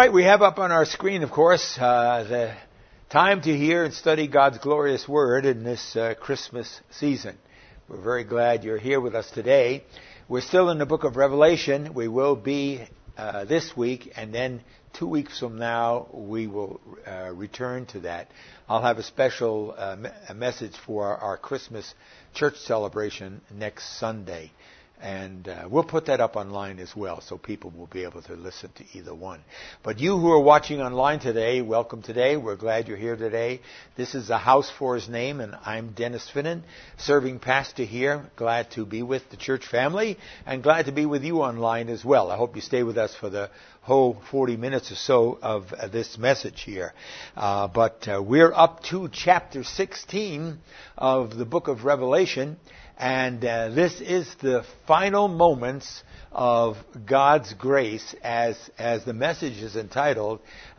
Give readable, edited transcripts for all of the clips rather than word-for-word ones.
right, we have up on our screen, of course, the time to hear and study God's glorious Word in this Christmas season. We're very glad you're here with us today. We're still in the book of Revelation. We will be this week, and then 2 weeks from now, we will return to that. I'll have a special message for our Christmas church celebration next Sunday. And we'll put that up online as well, so people will be able to listen to either one. But you who are watching online today, welcome today. We're glad you're here today. This is a house for His name, and I'm Dennis Finnan, serving pastor here. Glad to be with the church family, and glad to be with you online as well. I hope you stay with us for the whole 40 minutes or so of this message here. But we're up to chapter 16 of the book of Revelation. And this is the final moments of God's grace, as the message is entitled,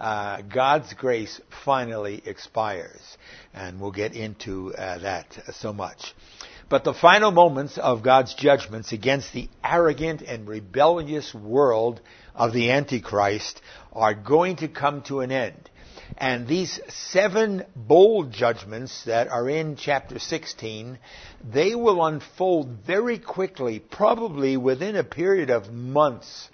God's Grace Finally Expires. And we'll get into that so much. But the final moments of God's judgments against the arrogant and rebellious world of the Antichrist are going to come to an end. And these 7 bold judgments that are in chapter 16, they will unfold very quickly, probably within a period of months.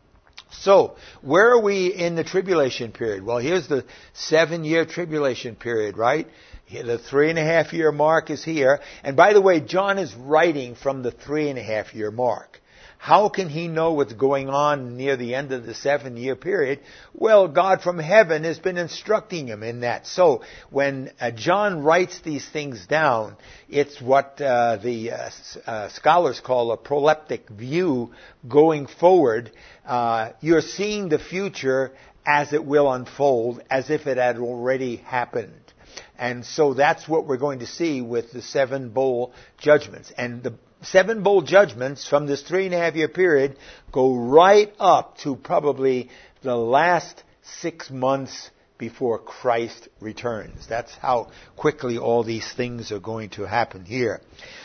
So, where are we in the tribulation period? Well, here's the 7-year tribulation period, right? The 3.5-year mark is here. And by the way, John is writing from the 3.5-year mark. How can he know what's going on near the end of the 7-year period? Well, God from heaven has been instructing him in that. So when John writes these things down, it's what the scholars call a proleptic view going forward. You're seeing the future as it will unfold, as if it had already happened. And so that's what we're going to see with the 7 bowl judgments. And the 7 bowl judgments from this 3.5-year period go right up to probably the last 6 months before Christ returns. That's how quickly all these things are going to happen here.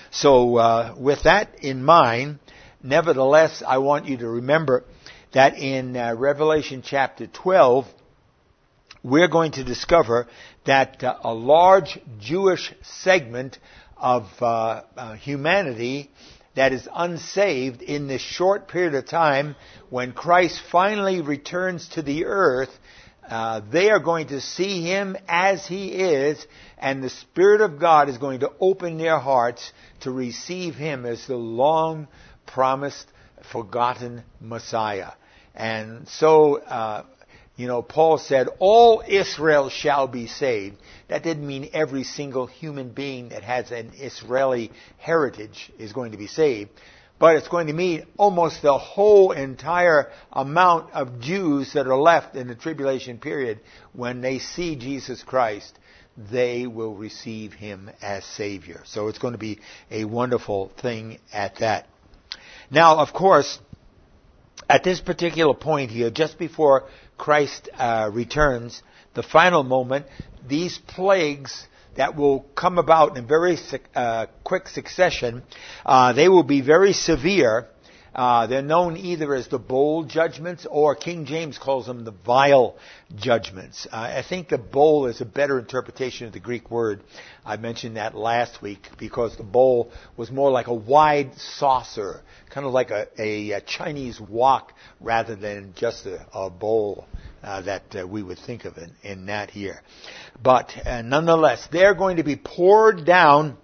So with that in mind, nevertheless, I want you to remember that in Revelation chapter 12, we're going to discover that a large Jewish segment of humanity that is unsaved in this short period of time, when Christ finally returns to the earth, they are going to see Him as He is, and the Spirit of God is going to open their hearts to receive Him as the long-promised, forgotten Messiah. And so, Paul said, all Israel shall be saved. That didn't mean every single human being that has an Israeli heritage is going to be saved. But it's going to mean almost the whole entire amount of Jews that are left in the tribulation period. When they see Jesus Christ, they will receive Him as Savior. So it's going to be a wonderful thing at that. Now, of course, at this particular point here, just before Christ returns, the final moment, these plagues that will come about in very quick succession, they will be very severe. They're known either as the bowl judgments, or King James calls them the vial judgments. I think the bowl is a better interpretation of the Greek word. I mentioned that last week, because the bowl was more like a wide saucer, kind of like a Chinese wok, rather than just a bowl that we would think of in that here. But nonetheless, they're going to be poured down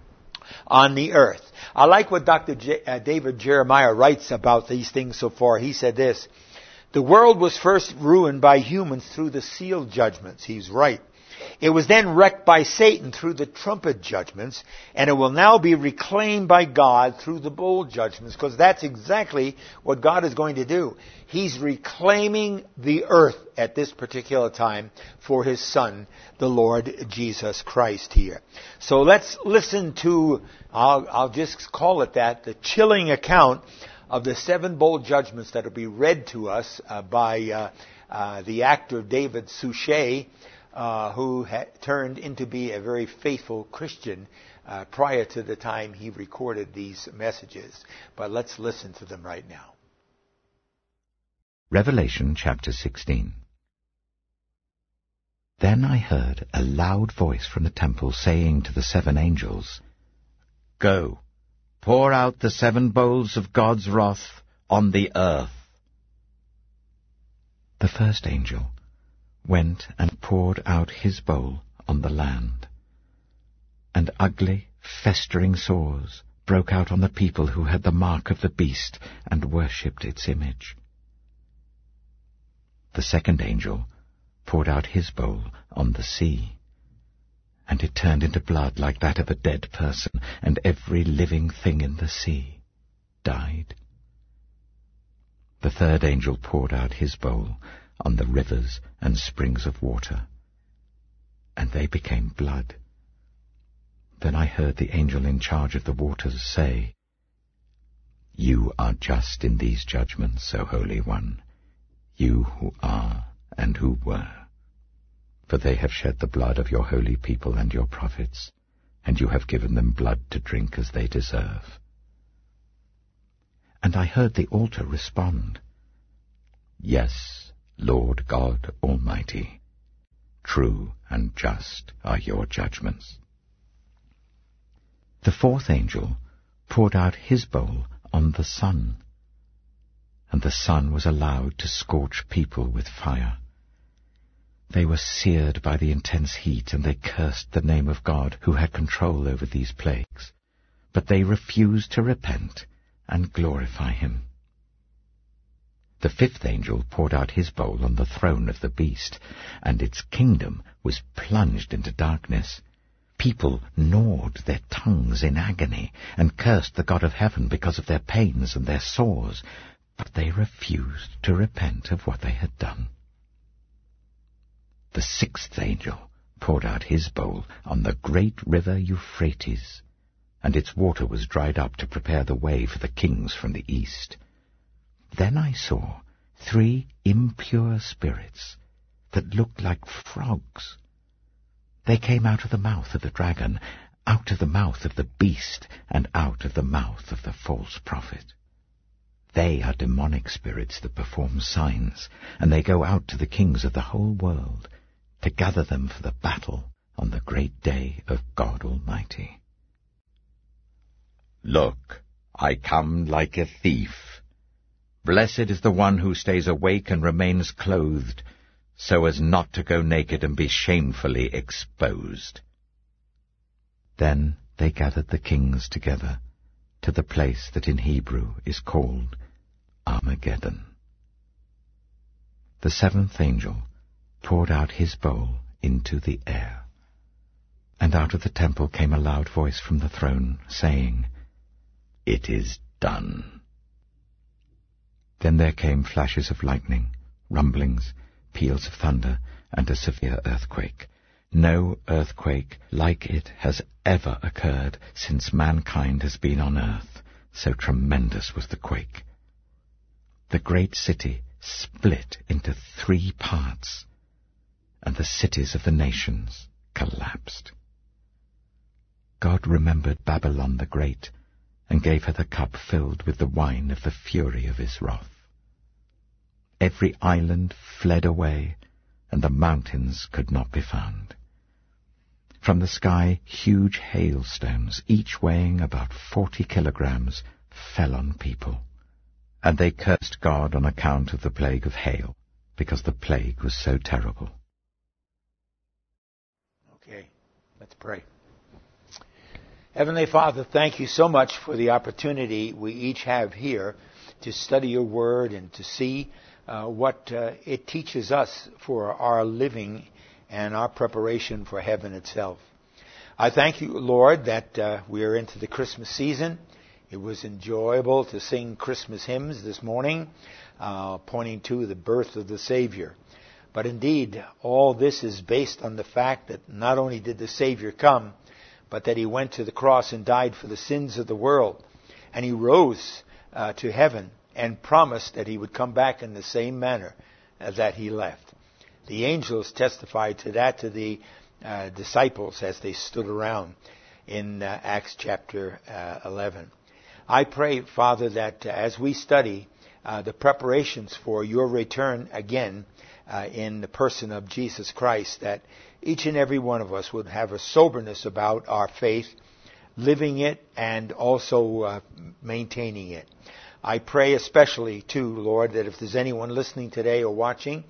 on the earth. I like what Dr. David Jeremiah writes about these things so far. He said this: the world was first ruined by humans through the seal judgments. He's right. It was then wrecked by Satan through the trumpet judgments, and it will now be reclaimed by God through the bowl judgments, because that's exactly what God is going to do. He's reclaiming the earth at this particular time for His Son, the Lord Jesus Christ here. So let's listen to, I'll just call it that, the chilling account of the 7 bowl judgments that will be read to us by the actor David Suchet, who turned into be a very faithful Christian prior to the time he recorded these messages. But let's listen to them right now. Revelation chapter 16. Then I heard a loud voice from the temple saying to the 7 angels, "Go, pour out the 7 bowls of God's wrath on the earth." The first angel went and poured out his bowl on the land, and ugly, festering sores broke out on the people who had the mark of the beast and worshipped its image. The second angel poured out his bowl on the sea, and it turned into blood like that of a dead person, and every living thing in the sea died. The third angel poured out his bowl on the rivers and springs of water, and they became blood. Then I heard the angel in charge of the waters say, "You are just in these judgments, O Holy One, you who are and who were. For they have shed the blood of your holy people and your prophets, and you have given them blood to drink as they deserve." And I heard the altar respond, "Yes, Lord God Almighty, true and just are your judgments." The fourth angel poured out his bowl on the sun, and the sun was allowed to scorch people with fire. They were seared by the intense heat, and they cursed the name of God who had control over these plagues, but they refused to repent and glorify him. The fifth angel poured out his bowl on the throne of the beast, and its kingdom was plunged into darkness. People gnawed their tongues in agony and cursed the God of heaven because of their pains and their sores, but they refused to repent of what they had done. The sixth angel poured out his bowl on the great river Euphrates, and its water was dried up to prepare the way for the kings from the east. Then I saw 3 impure spirits that looked like frogs. They came out of the mouth of the dragon, out of the mouth of the beast, and out of the mouth of the false prophet. They are demonic spirits that perform signs, and they go out to the kings of the whole world to gather them for the battle on the great day of God Almighty. "Look, I come like a thief. Blessed is the one who stays awake and remains clothed, so as not to go naked and be shamefully exposed." Then they gathered the kings together to the place that in Hebrew is called Armageddon. The 7th angel poured out his bowl into the air, and out of the temple came a loud voice from the throne, saying, "It is done." Then there came flashes of lightning, rumblings, peals of thunder, and a severe earthquake. No earthquake like it has ever occurred since mankind has been on earth, so tremendous was the quake. The great city split into 3 parts, and the cities of the nations collapsed. God remembered Babylon the Great, and gave her the cup filled with the wine of the fury of his wrath. Every island fled away, and the mountains could not be found. From the sky, huge hailstones, each weighing about 40 kilograms, fell on people, and they cursed God on account of the plague of hail, because the plague was so terrible. Okay, let's pray. Heavenly Father, thank you so much for the opportunity we each have here to study your word and to see what it teaches us for our living and our preparation for heaven itself. I thank you, Lord, that we are into the Christmas season. It was enjoyable to sing Christmas hymns this morning, pointing to the birth of the Savior. But indeed, all this is based on the fact that not only did the Savior come, but that he went to the cross and died for the sins of the world. And he rose to heaven and promised that he would come back in the same manner that he left. The angels testified to that to the disciples as they stood around in Acts chapter 11. I pray, Father, that as we study the preparations for your return again in the person of Jesus Christ, that each and every one of us would have a soberness about our faith, living it and also maintaining it. I pray especially, too, Lord, that if there's anyone listening today or watching,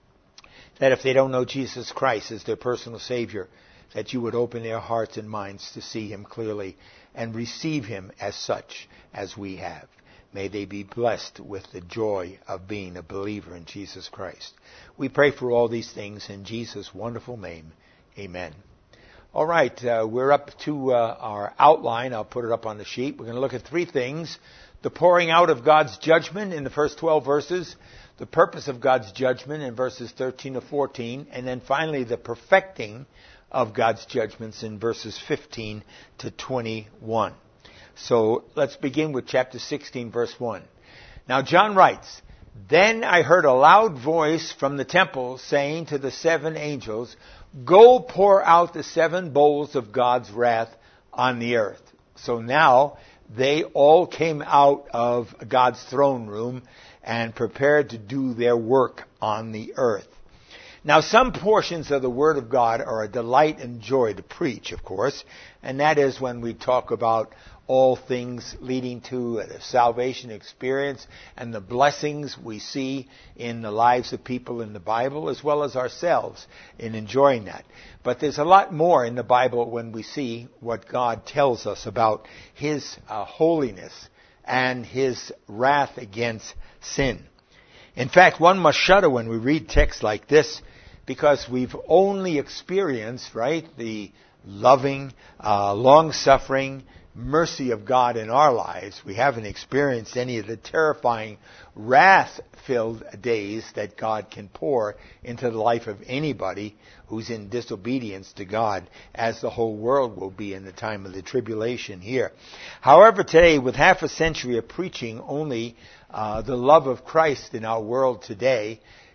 that if they don't know Jesus Christ as their personal Savior, that you would open their hearts and minds to see Him clearly and receive Him as such as we have. May they be blessed with the joy of being a believer in Jesus Christ. We pray for all these things in Jesus' wonderful name. Amen. All right, we're up to our outline. I'll put it up on the sheet. We're going to look at three things. The pouring out of God's judgment in the first 12 verses, the purpose of God's judgment in verses 13 to 14, and then finally the perfecting of God's judgments in verses 15 to 21. So let's begin with chapter 16, verse 1. Now John writes, "Then I heard a loud voice from the temple saying to the seven angels, 'Go pour out the seven bowls of God's wrath on the earth.'" So now they all came out of God's throne room and prepared to do their work on the earth. Now, some portions of the Word of God are a delight and joy to preach, of course, and that is when we talk about all things leading to a salvation experience and the blessings we see in the lives of people in the Bible, as well as ourselves in enjoying that. But there's a lot more in the Bible when we see what God tells us about His holiness and His wrath against sin. In fact, one must shudder when we read texts like this, because we've only experienced, right, the loving, long-suffering mercy of God in our lives. We haven't experienced any of the terrifying, wrath-filled days that God can pour into the life of anybody who's in disobedience to God, as the whole world will be in the time of the tribulation here. However, today, with half a century of preaching only the love of Christ in our world today,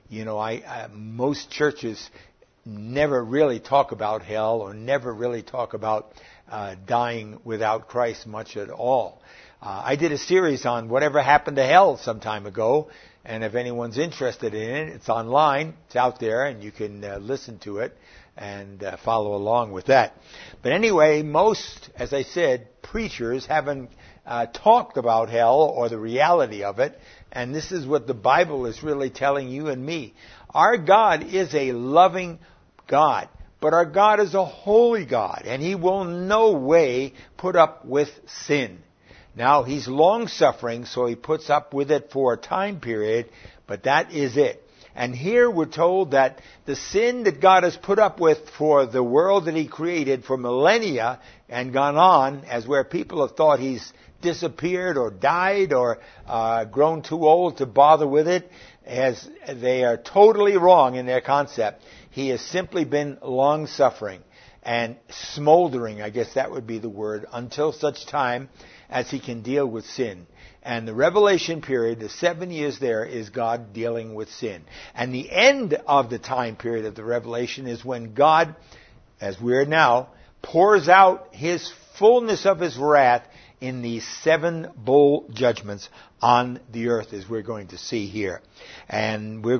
most churches never really talk about hell or never really talk about dying without Christ much at all. I did a series on whatever happened to hell some time ago, and if anyone's interested in it, it's online, it's out there, and you can listen to it and follow along with that. But anyway, most, as I said, preachers haven't talked about hell or the reality of it, and this is what the Bible is really telling you and me. Our God is a loving God, but our God is a holy God, and He will no way put up with sin. Now, He's long-suffering, so He puts up with it for a time period, but that is it. And here we're told that the sin that God has put up with for the world that He created for millennia and gone on, as where people have thought He's disappeared or died or grown too old to bother with it, as they are totally wrong in their concept. He has simply been long-suffering and smoldering, I guess that would be the word, until such time as He can deal with sin. And the Revelation period, the 7 years there, is God dealing with sin. And the end of the time period of the Revelation is when God, as we're now, pours out His fullness of His wrath in these 7 bowl judgments on the earth, as we're going to see here. And we're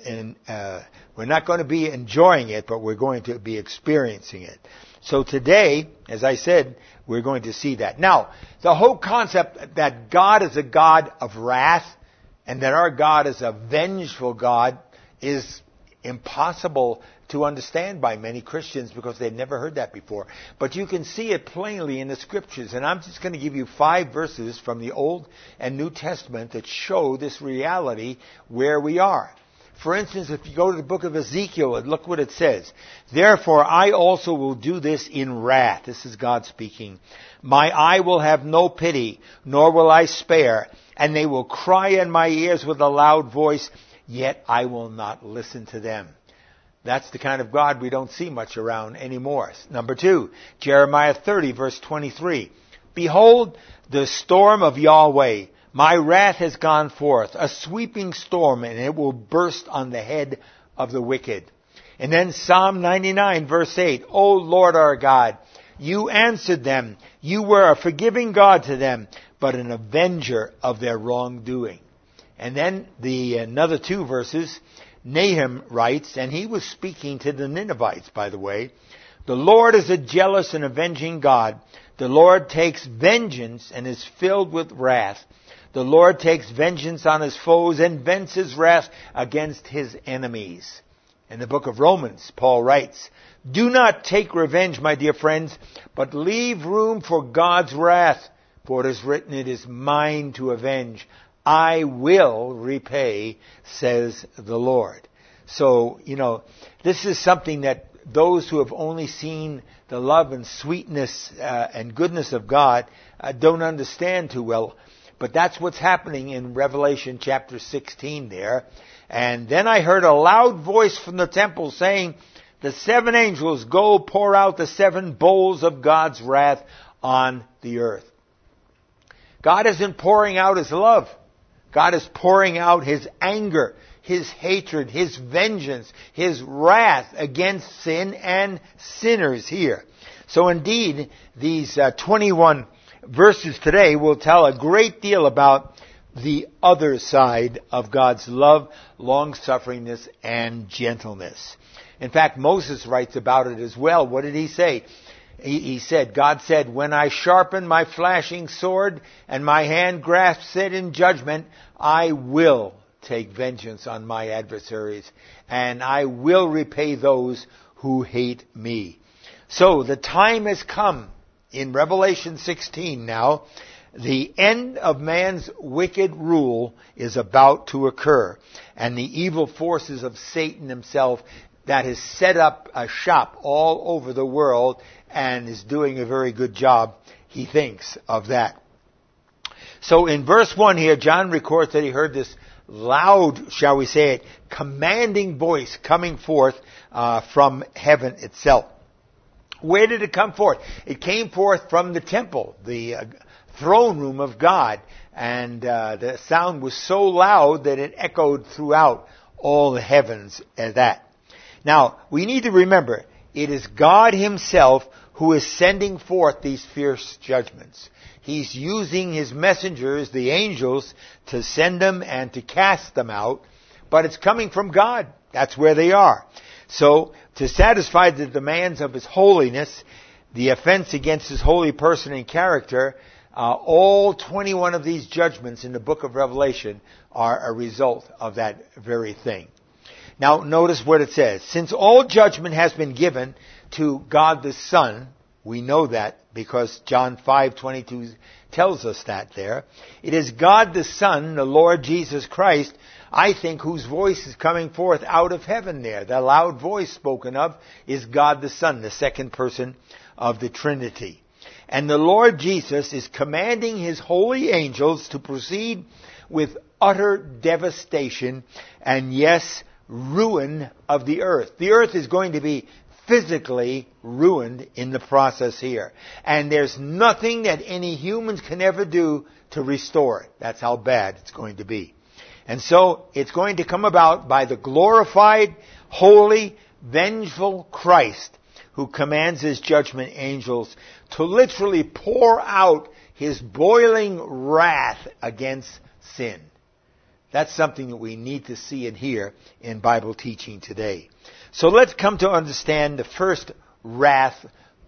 not going to be enjoying it, but we're going to be experiencing it. So today, as I said, we're going to see that. Now, the whole concept that God is a God of wrath and that our God is a vengeful God is impossible to understand by many Christians because they've never heard that before. But you can see it plainly in the Scriptures. And I'm just going to give you 5 verses from the Old and New Testament that show this reality where we are. For instance, if you go to the book of Ezekiel and look what it says. "Therefore I also will do this in wrath." This is God speaking. "My eye will have no pity, nor will I spare. And they will cry in my ears with a loud voice, yet I will not listen to them." That's the kind of God we don't see much around anymore. Number 2, Jeremiah 30, verse 23. "Behold, the storm of Yahweh, my wrath has gone forth, a sweeping storm, and it will burst on the head of the wicked." And then Psalm 99, verse 8. "O Lord our God, you answered them. You were a forgiving God to them, but an avenger of their wrongdoing." And then another 2 verses, Nahum writes, and he was speaking to the Ninevites, by the way, "The Lord is a jealous and avenging God. The Lord takes vengeance and is filled with wrath. The Lord takes vengeance on his foes and vents his wrath against his enemies." In the book of Romans, Paul writes, "Do not take revenge, my dear friends, but leave room for God's wrath. For it is written, 'It is mine to avenge. I will repay, says the Lord.'" So, this is something that those who have only seen the love and sweetness and goodness of God don't understand too well. But that's what's happening in Revelation chapter 16 there. "And then I heard a loud voice from the temple saying, 'The 7 angels go pour out the 7 bowls of God's wrath on the earth.'" God isn't pouring out his love. God is pouring out his anger, his hatred, his vengeance, his wrath against sin and sinners here. So indeed, these 21 verses today will tell a great deal about the other side of God's love, long-sufferingness, and gentleness. In fact, Moses writes about it as well. What did he say? He said, God said, "When I sharpen my flashing sword and my hand grasps it in judgment, I will take vengeance on my adversaries, and I will repay those who hate me." So the time has come in Revelation 16 now. The end of man's wicked rule is about to occur, and the evil forces of Satan himself that has set up a shop all over the world and is doing a very good job, he thinks, of that. So in verse 1 here, John records that he heard this loud, shall we say it, commanding voice coming forth from heaven itself. Where did it come forth? It came forth from the temple, the throne room of God. And the sound was so loud that it echoed throughout all the heavens as that. Now, we need to remember, it is God himself who is sending forth these fierce judgments. He's using his messengers, the angels, to send them and to cast them out. But it's coming from God. That's where they are. So, to satisfy the demands of his holiness, the offense against his holy person and character, all 21 of these judgments in the book of Revelation are a result of that very thing. Now, notice what it says. "Since all judgment has been given to God the Son," we know that because John 5:22 tells us that there. It is God the Son, the Lord Jesus Christ, I think, whose voice is coming forth out of heaven there. The loud voice spoken of is God the Son, the second person of the Trinity. And the Lord Jesus is commanding his holy angels to proceed with utter devastation and, yes, ruin of the earth. The earth is going to be physically ruined in the process here. And there's nothing that any humans can ever do to restore it. That's how bad it's going to be. And so it's going to come about by the glorified, holy, vengeful Christ who commands his judgment angels to literally pour out his boiling wrath against sin. That's something that we need to see and hear in Bible teaching today. So let's come to understand the first wrath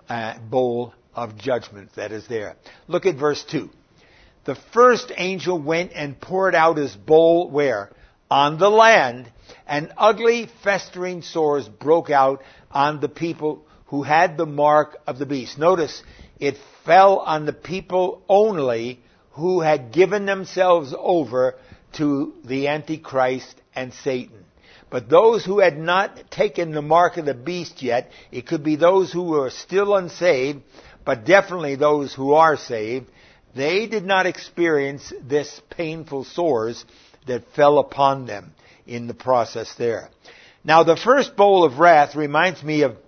bowl of judgment that is there. Look at verse 2. "The first angel went and poured out his bowl" where? "On the land, and ugly festering sores broke out on the people who had the mark of the beast." Notice, it fell on the people only who had given themselves over to the Antichrist and Satan. But those who had not taken the mark of the beast yet, it could be those who were still unsaved, but definitely those who are saved, they did not experience this painful sores that fell upon them in the process there. Now, the first bowl of wrath reminds me of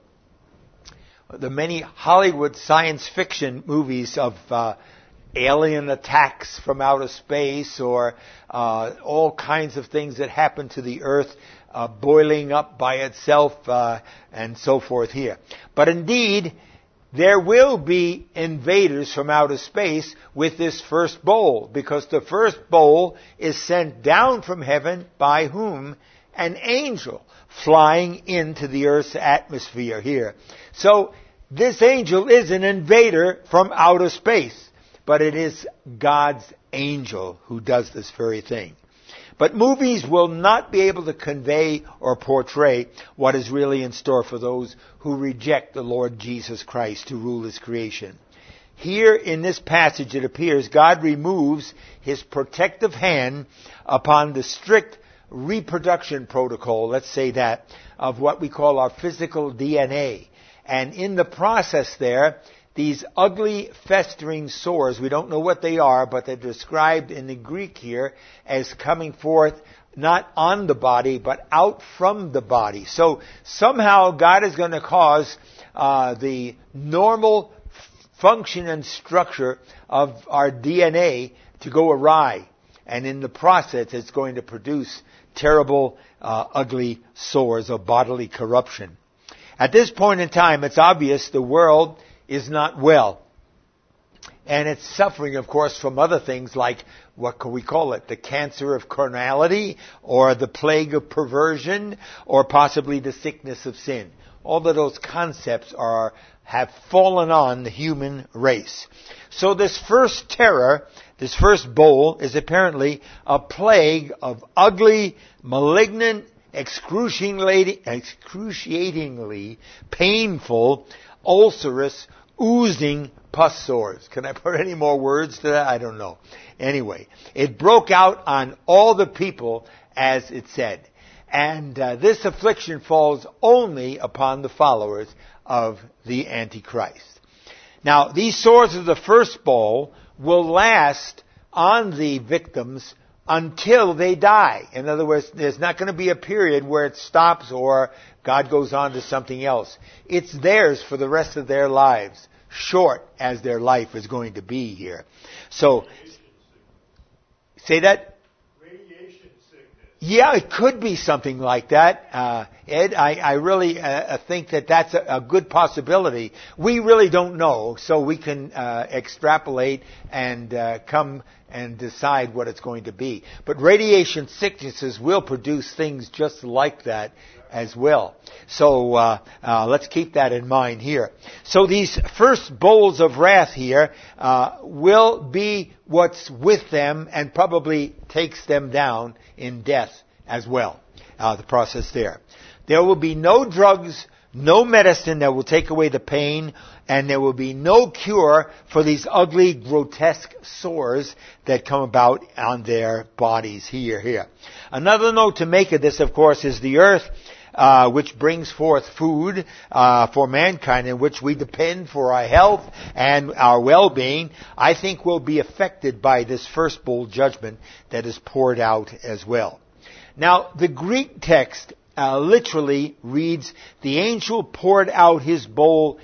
the many Hollywood science fiction movies of alien attacks from outer space, or all kinds of things that happen to the earth boiling up by itself, and so forth here. But indeed, there will be invaders from outer space with this first bowl, because the first bowl is sent down from heaven by whom? An angel flying into the earth's atmosphere here. So this angel is an invader from outer space, but it is God's angel who does this very thing. But movies will not be able to convey or portray what is really in store for those who reject the Lord Jesus Christ to rule His creation. Here in this passage it appears God removes His protective hand upon the strict reproduction protocol, let's say that, of what we call our physical DNA. And in the process there, these ugly festering sores, we don't know what they are, but they're described in the Greek here as coming forth not on the body, but out from the body. So somehow God is going to cause the normal function and structure of our DNA to go awry. And in the process, it's going to produce terrible, ugly sores of bodily corruption. At this point in time, it's obvious the world is not well. And it's suffering, of course, from other things like, what can we call it? The cancer of carnality, or the plague of perversion, or possibly the sickness of sin. All of those concepts have fallen on the human race. So this first terror, this first bowl, is apparently a plague of ugly, malignant, excruciatingly painful, ulcerous, oozing pus sores. Can I put any more words to that? I don't know. Anyway, it broke out on all the people, as it said. And this affliction falls only upon the followers of the Antichrist. Now, these sores of the first bowl will last on the victims until they die. In other words, there's not going to be a period where it stops or God goes on to something else. It's theirs for the rest of their lives, short as their life is going to be here. So, say that? Radiation sickness. Yeah, it could be something like that. Ed, I really think that that's a good possibility. We really don't know, so we can extrapolate and come and decide what it's going to be. But radiation sicknesses will produce things just like that as well. So let's keep that in mind here. So these first bowls of wrath here will be what's with them and probably takes them down in death as well. The process there. There will be no drugs, no medicine that will take away the pain, and there will be no cure for these ugly, grotesque sores that come about on their bodies here. Another note to make of this, of course, is the earth, which brings forth food for mankind, in which we depend for our health and our well-being, I think will be affected by this first bowl judgment that is poured out as well. Now, the Greek text literally reads, the angel poured out his bowl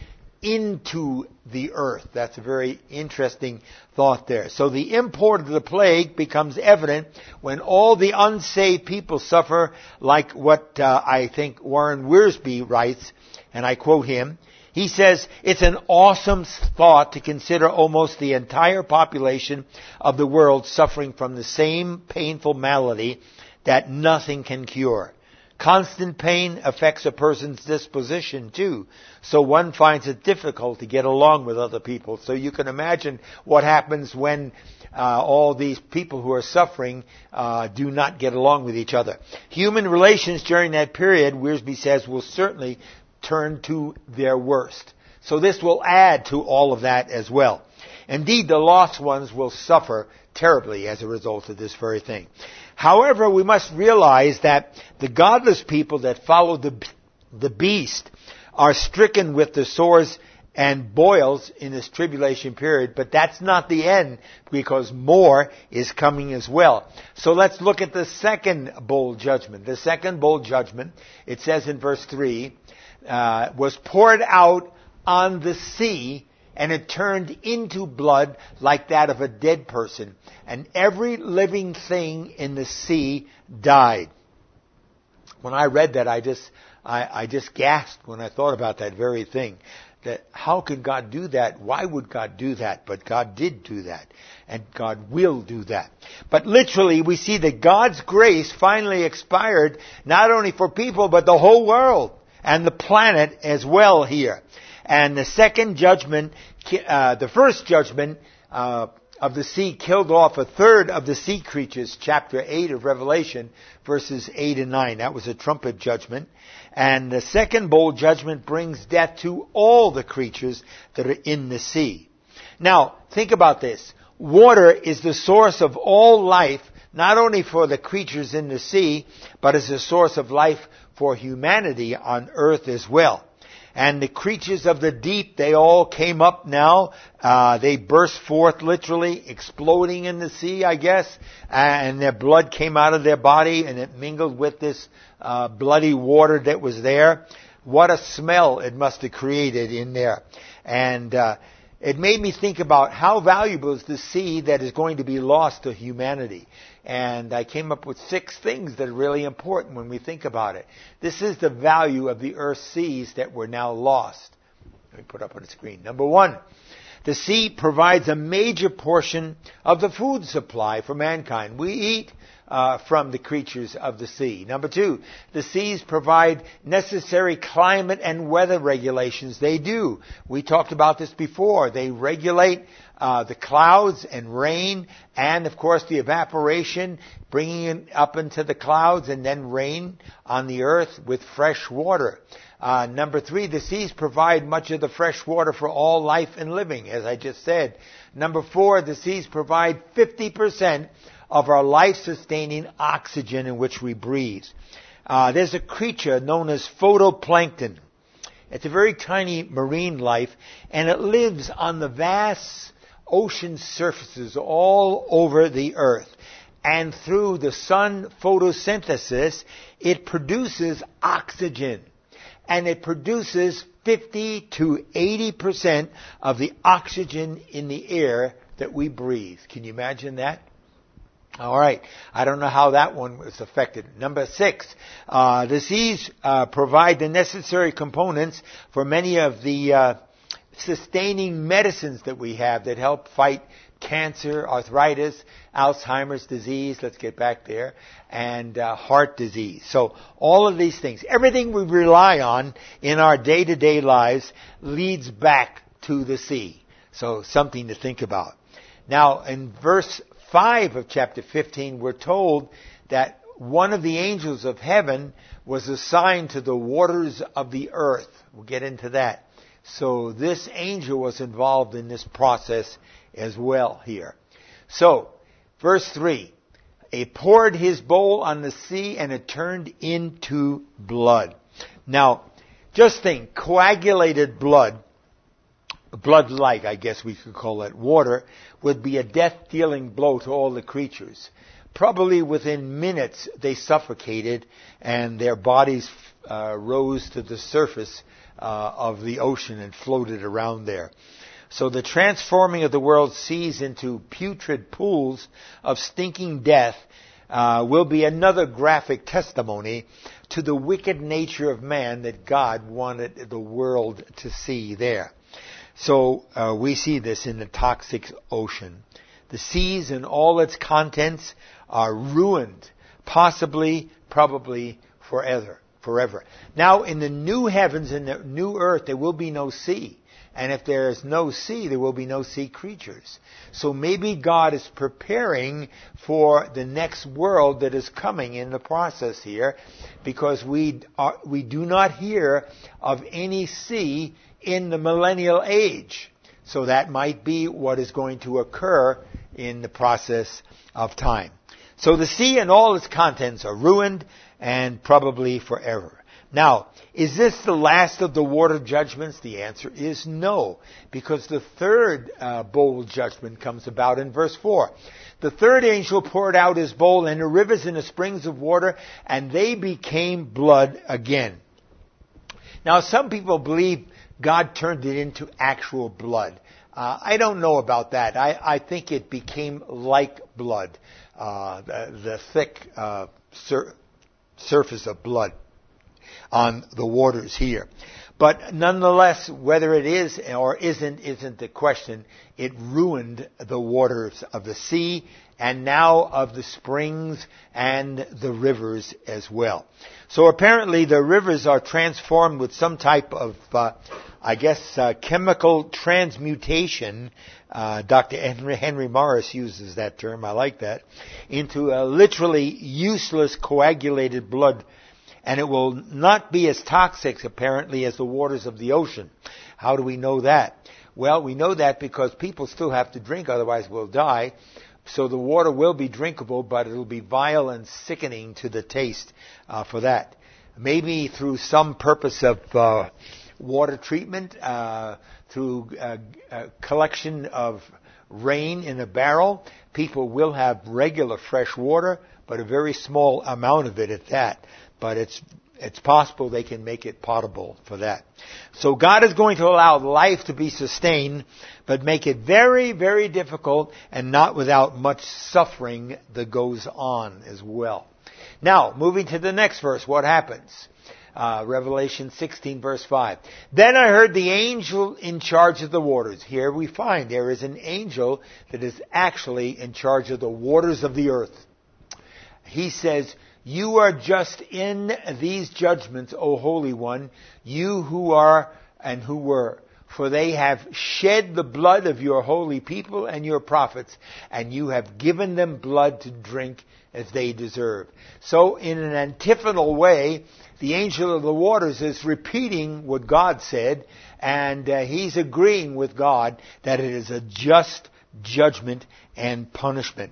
into the earth. That's a very interesting thought there. So the import of the plague becomes evident when all the unsaved people suffer, like what I think Warren Wiersbe writes, and I quote him. He says, it's an awesome thought to consider almost the entire population of the world suffering from the same painful malady that nothing can cure. Constant pain affects a person's disposition too, so one finds it difficult to get along with other people. So you can imagine what happens when all these people who are suffering do not get along with each other. Human relations during that period, Wiersbe says, will certainly turn to their worst. So this will add to all of that as well. Indeed, the lost ones will suffer terribly as a result of this very thing. However, we must realize that the godless people that follow the beast are stricken with the sores and boils in this tribulation period, but that's not the end, because more is coming as well. So let's look at the second bowl judgment. The second bowl judgment, it says in verse 3, was poured out on the sea, and it turned into blood like that of a dead person. And every living thing in the sea died. When I read that, I just gasped when I thought about that very thing. that how can God do that? Why would God do that? But God did do that. And God will do that. But literally, we see that God's grace finally expired, not only for people, but the whole world and the planet as well here. And the second judgment, the first judgment of the sea killed off a third of the sea creatures, chapter 8 of Revelation, verses 8 and 9. That was a trumpet judgment. And the second bowl judgment brings death to all the creatures that are in the sea. Now, think about this. Water is the source of all life, not only for the creatures in the sea, but as a source of life for humanity on earth as well. And the creatures of the deep, they all came up now. They burst forth literally, exploding in the sea, I guess. And their blood came out of their body and it mingled with this bloody water that was there. What a smell it must have created in there. And it made me think about how valuable is the sea that is going to be lost to humanity. And I came up with 6 things that are really important when we think about it. This is the value of the earth's seas that were now lost. Let me put up on the screen. Number 1, the sea provides a major portion of the food supply for mankind. We eat from the creatures of the sea. Number 2, the seas provide necessary climate and weather regulations. They do. We talked about this before. They regulate the clouds and rain and, of course, the evaporation, bringing it up into the clouds and then rain on the earth with fresh water. Number 3, the seas provide much of the fresh water for all life and living, as I just said. Number 4, the seas provide 50% of our life-sustaining oxygen in which we breathe. There's a creature known as phytoplankton. It's a very tiny marine life, and it lives on the vast ocean surfaces all over the earth. And through the sun photosynthesis, it produces oxygen. And it produces 50 to 80% of the oxygen in the air that we breathe. Can you imagine that? All right. I don't know how that one was affected. Number 6, the seas provide the necessary components for many of the sustaining medicines that we have that help fight cancer, arthritis, Alzheimer's disease, let's get back there, and heart disease. So all of these things, everything we rely on in our day-to-day lives leads back to the sea. So something to think about. Now, in verse 5 of chapter 15, we're told that one of the angels of heaven was assigned to the waters of the earth. We'll get into that. So this angel was involved in this process as well here. So, verse 3, he poured his bowl on the sea and it turned into blood. Now, just think, coagulated blood, blood-like, I guess we could call it, water, would be a death-dealing blow to all the creatures. Probably within minutes they suffocated and their bodies rose to the surface of the ocean and floated around there. So the transforming of the world's seas into putrid pools of stinking death will be another graphic testimony to the wicked nature of man that God wanted the world to see there. So we see this in the toxic ocean. The seas and all its contents are ruined, possibly, probably forever. Now, in the new heavens and the new earth, there will be no sea. And if there is no sea, there will be no sea creatures. So maybe God is preparing for the next world that is coming in the process here, because we do not hear of any sea in the millennial age. So that might be what is going to occur in the process of time. So the sea and all its contents are ruined and probably forever. Now, is this the last of the water judgments? The answer is no, because the third bowl judgment comes about in verse 4. The third angel poured out his bowl in the rivers and the springs of water, and they became blood again. Now, some people believe God turned it into actual blood. I don't know about that. I think it became like blood, the thick surface of blood. on the waters here. But nonetheless, whether it is or isn't the question. It ruined the waters of the sea and now of the springs and the rivers as well. So apparently the rivers are transformed with some type of, chemical transmutation. Dr. Henry Morris uses that term. I like that. Into a literally useless coagulated blood. And it will not be as toxic, apparently, as the waters of the ocean. How do we know that? Well, we know that because people still have to drink, otherwise we'll die. So the water will be drinkable, but it'll be vile and sickening to the taste for that. Maybe through some purpose of water treatment, through collection of rain in a barrel, people will have regular fresh water, but a very small amount of it at that. But it's possible they can make it potable for that. So God is going to allow life to be sustained, but make it very, very difficult and not without much suffering that goes on as well. Now, moving to the next verse, what happens? Revelation 16 verse 5. Then I heard the angel in charge of the waters. Here we find there is an angel that is actually in charge of the waters of the earth. He says, you are just in these judgments, O Holy One, you who are and who were. For they have shed the blood of your holy people and your prophets, and you have given them blood to drink as they deserve. So in an antiphonal way, the angel of the waters is repeating what God said, and he's agreeing with God that it is a just judgment and punishment.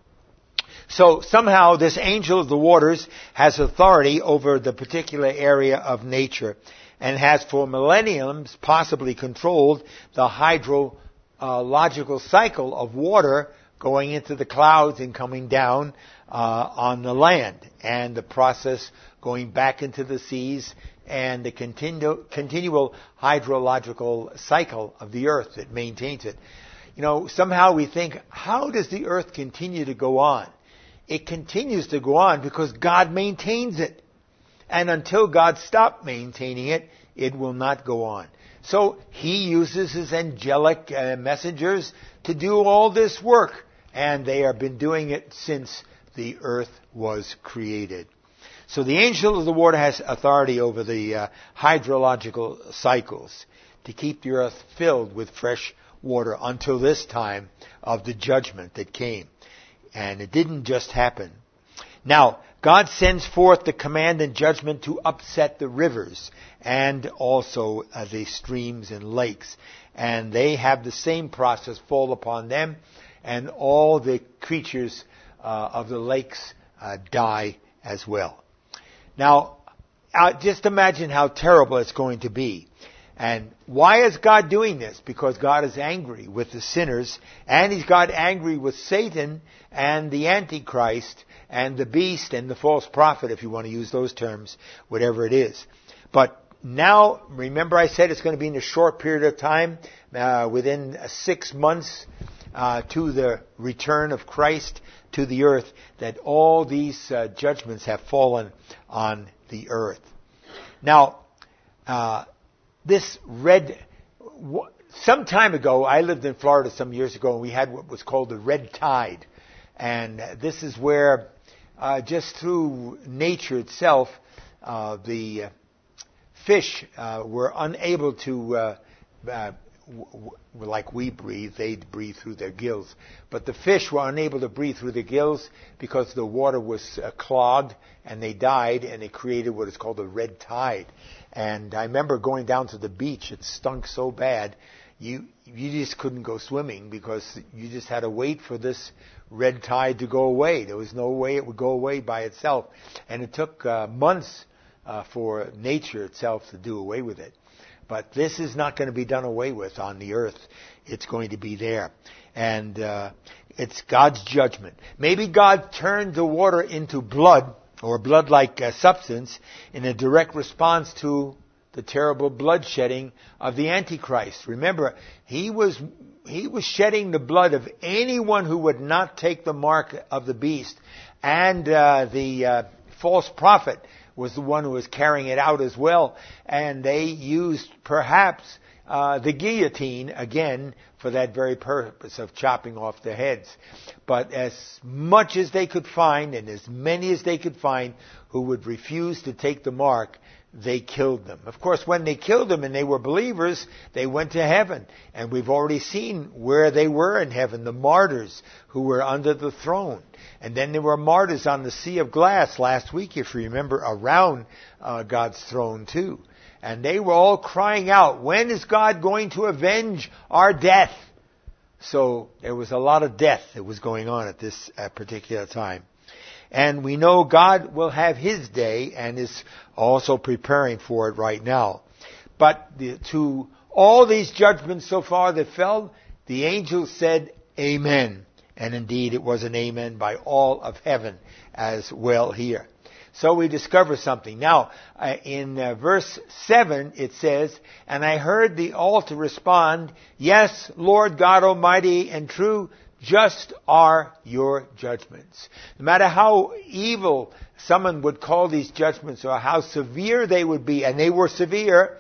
So somehow this angel of the waters has authority over the particular area of nature and has for millenniums possibly controlled the hydrological cycle of water going into the clouds and coming down on the land, and the process going back into the seas and the continual hydrological cycle of the earth that maintains it. You know, somehow we think, how does the earth continue to go on? It continues to go on because God maintains it. And until God stops maintaining it, it will not go on. So He uses His angelic messengers to do all this work. And they have been doing it since the earth was created. So the angel of the water has authority over the hydrological cycles to keep the earth filled with fresh water until this time of the judgment that came. And it didn't just happen. Now, God sends forth the command and judgment to upset the rivers and also the streams and lakes. And they have the same process fall upon them, and all the creatures of the lakes die as well. Now, just imagine how terrible it's going to be. And why is God doing this? Because God is angry with the sinners, and He's got angry with Satan and the Antichrist and the beast and the false prophet, if you want to use those terms, whatever it is. But now, remember I said it's going to be in a short period of time, within 6 months to the return of Christ to the earth, that all these judgments have fallen on the earth. Now, some time ago, I lived in Florida some years ago, and we had what was called the red tide. And this is where, just through nature itself, the fish were unable to, like we breathe, they'd breathe through their gills. But the fish were unable to breathe through their gills because the water was clogged, and they died, and it created what is called a red tide. And I remember going down to the beach. It stunk so bad. You just couldn't go swimming because you just had to wait for this red tide to go away. There was no way it would go away by itself. And it took months for nature itself to do away with it. But this is not going to be done away with on the earth. It's going to be there. And it's God's judgment. Maybe God turned the water into blood, or blood-like substance, in a direct response to the terrible bloodshedding of the Antichrist. Remember, he was shedding the blood of anyone who would not take the mark of the beast, and the false prophet was the one who was carrying it out as well. And they used perhaps the guillotine again for that very purpose of chopping off their heads. But as much as they could find, and as many as they could find who would refuse to take the mark, they killed them. Of course, when they killed them and they were believers, they went to heaven. And we've already seen where they were in heaven, the martyrs who were under the throne. And then there were martyrs on the Sea of Glass last week, if you remember, around God's throne too. And they were all crying out, when is God going to avenge our death? So there was a lot of death that was going on at this particular time. And we know God will have His day and is also preparing for it right now. But to all these judgments so far that fell, the angels said, Amen. And indeed it was an amen by all of heaven as well here. So we discover something. Now, in verse 7 it says, and I heard the altar respond, yes, Lord God Almighty and true, just are your judgments. No matter how evil someone would call these judgments or how severe they would be, and they were severe,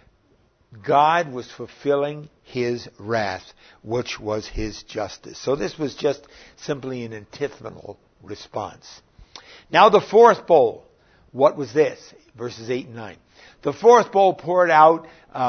God was fulfilling His wrath, which was His justice. So this was just simply an antiphonal response. Now the fourth bowl, what was this? Verses 8 and 9. The fourth bowl poured out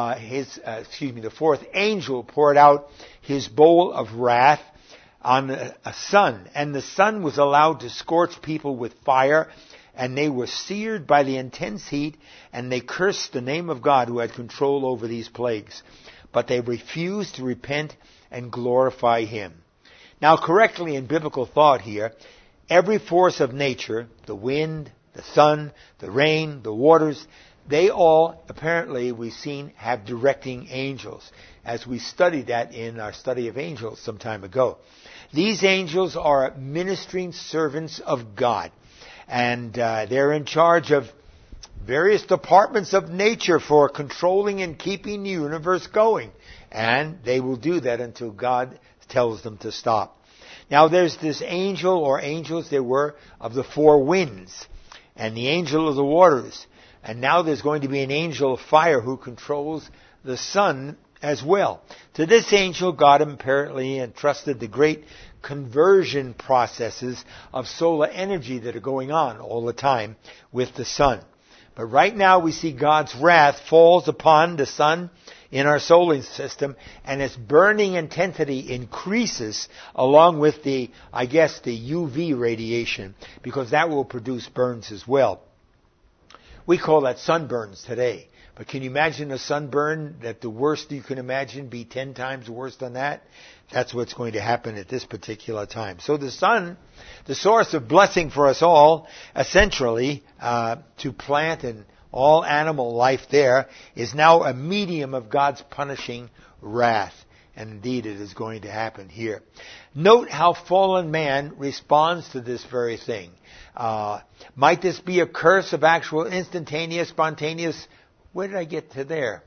the fourth angel poured out his bowl of wrath on a sun, and the sun was allowed to scorch people with fire, and they were seared by the intense heat, and they cursed the name of God who had control over these plagues. But they refused to repent and glorify Him. Now, correctly in biblical thought here, every force of nature, the wind, the sun, the rain, the waters, they all, apparently, we've seen, have directing angels, as we studied that in our study of angels some time ago. These angels are ministering servants of God, and they're in charge of various departments of nature for controlling and keeping the universe going, and they will do that until God tells them to stop. Now there's this angel, or angels there were, of the four winds, and the angel of the waters, and now there's going to be an angel of fire who controls the sun as well. To this angel, God apparently entrusted the great conversion processes of solar energy that are going on all the time with the sun. But right now we see God's wrath falls upon the sun in our solar system, and its burning intensity increases along with the UV radiation, because that will produce burns as well. We call that sunburns today. But can you imagine a sunburn that the worst you can imagine be 10 times worse than that? That's what's going to happen at this particular time. So the sun, the source of blessing for us all, essentially, to plant and all animal life there, is now a medium of God's punishing wrath. And indeed it is going to happen here. Note how fallen man responds to this very thing. Might this be a curse of actual instantaneous, spontaneous... Where did I get to there?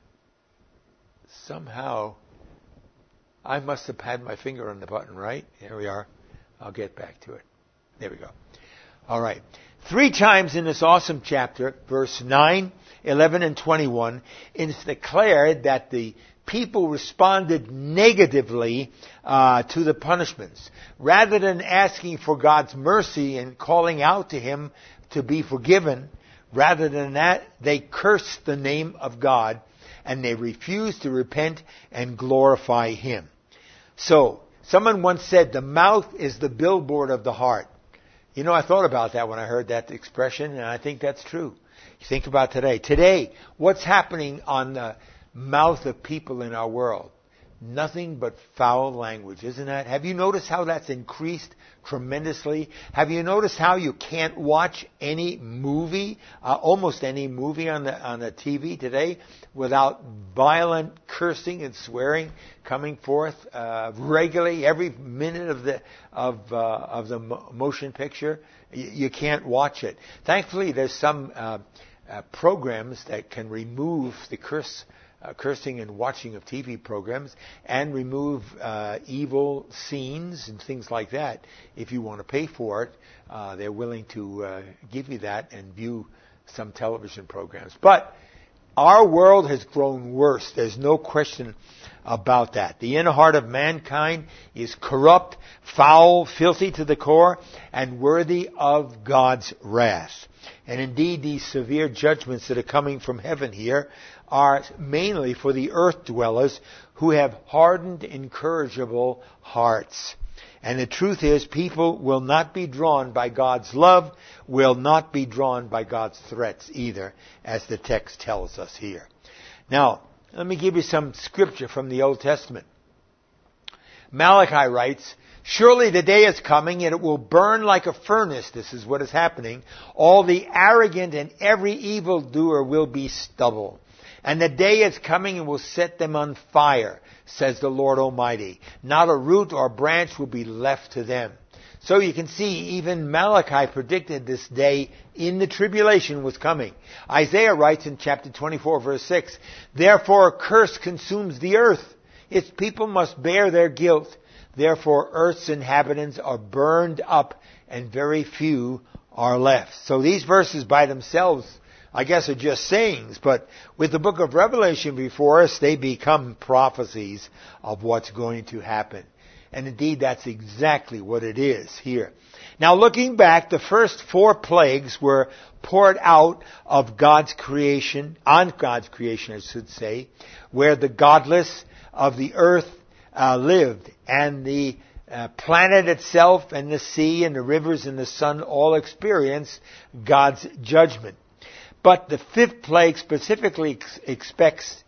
Somehow, I must have had my finger on the button, right? Here we are. I'll get back to it. There we go. All right. 3 times in this awesome chapter, verse 9, 11, and 21, it's declared that the people responded negatively to the punishments. Rather than asking for God's mercy and calling out to Him to be forgiven, rather than that, they cursed the name of God, and they refused to repent and glorify Him. So, someone once said, the mouth is the billboard of the heart. You know, I thought about that when I heard that expression, and I think that's true. You think about today. Today, what's happening on the mouth of people in our world? Nothing but foul language, isn't that? Have you noticed how that's increased tremendously? Have you noticed how you can't watch any movie, almost any movie on the TV today, without violent cursing and swearing coming forth regularly every minute of the motion picture? You can't watch it. Thankfully, there's some programs that can remove the curse cursing and watching of TV programs, and remove evil scenes and things like that. If you want to pay for it, they're willing to give you that and view some television programs. But our world has grown worse. There's no question about that. The inner heart of mankind is corrupt, foul, filthy to the core, and worthy of God's wrath. And indeed, these severe judgments that are coming from heaven here are mainly for the earth dwellers who have hardened, incorrigible hearts. And the truth is, people will not be drawn by God's love, will not be drawn by God's threats either, as the text tells us here. Now, let me give you some scripture from the Old Testament. Malachi writes, "Surely the day is coming, and it will burn like a furnace." This is what is happening. "All the arrogant and every evildoer will be stubble. And the day is coming and will set them on fire, says the Lord Almighty. Not a root or branch will be left to them." So you can see even Malachi predicted this day in the tribulation was coming. Isaiah writes in chapter 24 verse 6, "Therefore a curse consumes the earth. Its people must bear their guilt. Therefore earth's inhabitants are burned up and very few are left." So these verses by themselves, I guess, are just sayings, but with the book of Revelation before us, they become prophecies of what's going to happen. And indeed, that's exactly what it is here. Now, looking back, the first 4 plagues were poured out of God's creation, on God's creation, I should say, where the godless of the earth lived, and the planet itself and the sea and the rivers and the sun all experienced God's judgment. But the 5th plague specifically affects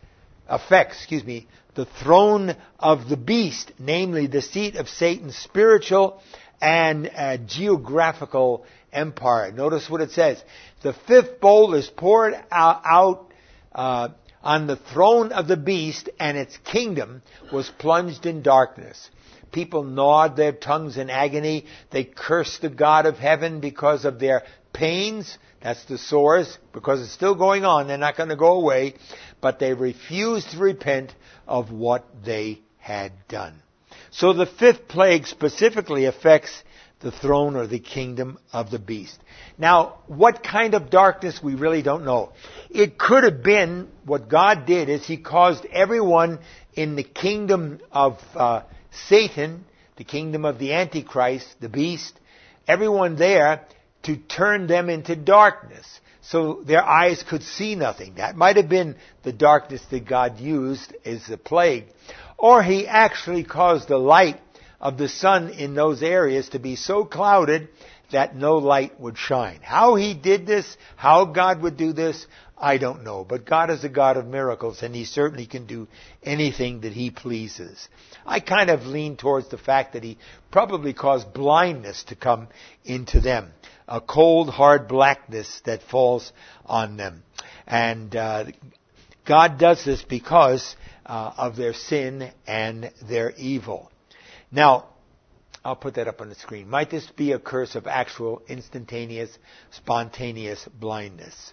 the throne of the beast, namely the seat of Satan's spiritual and geographical empire. Notice what it says. The 5th bowl is poured out on the throne of the beast, and its kingdom was plunged in darkness. People gnawed their tongues in agony. They cursed the God of heaven because of their pains. That's the sores, because it's still going on. They're not going to go away. But they refused to repent of what they had done. So the 5th plague specifically affects the throne or the kingdom of the beast. Now, what kind of darkness, we really don't know. It could have been, what God did is He caused everyone in the kingdom of Satan, the kingdom of the Antichrist, the beast, everyone there, to turn them into darkness, so their eyes could see nothing. That might have been the darkness that God used as a plague. Or He actually caused the light of the sun in those areas to be so clouded that no light would shine. How He did this, how God would do this, I don't know. But God is a God of miracles, and He certainly can do anything that He pleases. I kind of lean towards the fact that He probably caused blindness to come into them. A cold, hard blackness that falls on them. And God does this because of their sin and their evil. Now, I'll put that up on the screen. Might this be a curse of actual, instantaneous, spontaneous blindness?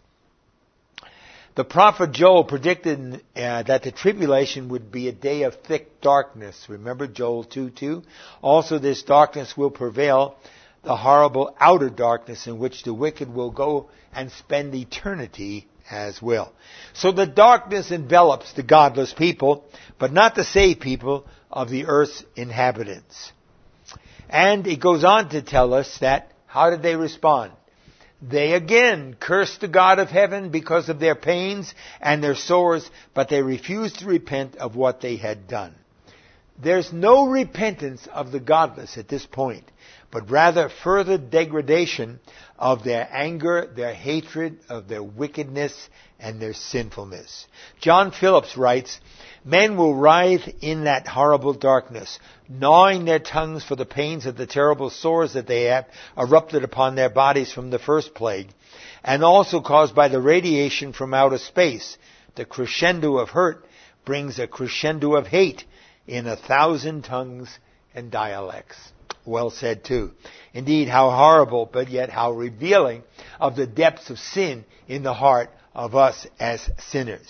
The prophet Joel predicted that the tribulation would be a day of thick darkness. Remember Joel 2:2? Also, this darkness will prevail, the horrible outer darkness in which the wicked will go and spend eternity as well. So the darkness envelops the godless people, but not the saved people of the earth's inhabitants. And it goes on to tell us that, how did they respond? They again cursed the God of heaven because of their pains and their sores, but they refused to repent of what they had done. There's no repentance of the godless at this point, but rather further degradation of their anger, their hatred, of their wickedness, and their sinfulness. John Phillips writes, "Men will writhe in that horrible darkness, gnawing their tongues for the pains of the terrible sores that they have erupted upon their bodies from the first plague, and also caused by the radiation from outer space. The crescendo of hurt brings a crescendo of hate in 1,000 tongues and dialects." Well said too. Indeed, how horrible, but yet how revealing of the depths of sin in the heart of us as sinners.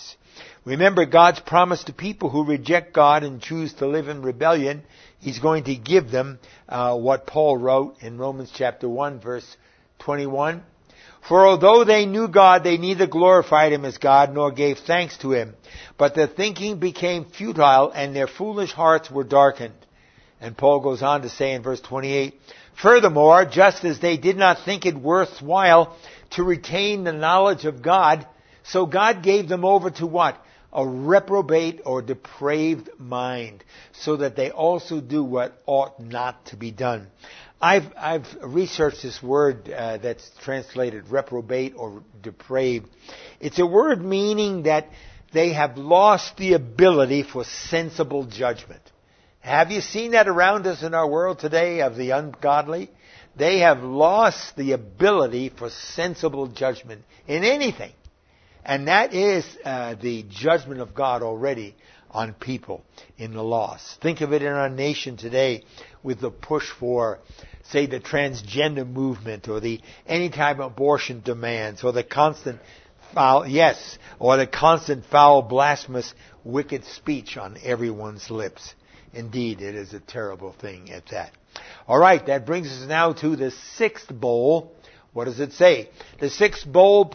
Remember God's promise to people who reject God and choose to live in rebellion. He's going to give them what Paul wrote in Romans chapter 1 verse 21. For although they knew God, they neither glorified Him as God nor gave thanks to Him. But their thinking became futile and their foolish hearts were darkened. And Paul goes on to say in verse 28, furthermore, just as they did not think it worthwhile to retain the knowledge of God, so God gave them over to what? A reprobate or depraved mind, so that they also do what ought not to be done. I've researched this word that's translated reprobate or depraved. It's a word meaning that they have lost the ability for sensible judgment. Have you seen that around us in our world today of the ungodly? They have lost the ability for sensible judgment in anything. And that is the judgment of God already on people in the lost. Think of it in our nation today with the push for, say, the transgender movement or the any type of abortion demands or the constant foul, blasphemous, wicked speech on everyone's lips. Indeed, it is a terrible thing at that. All right, that brings us now to the sixth bowl. What does it say? The sixth bowl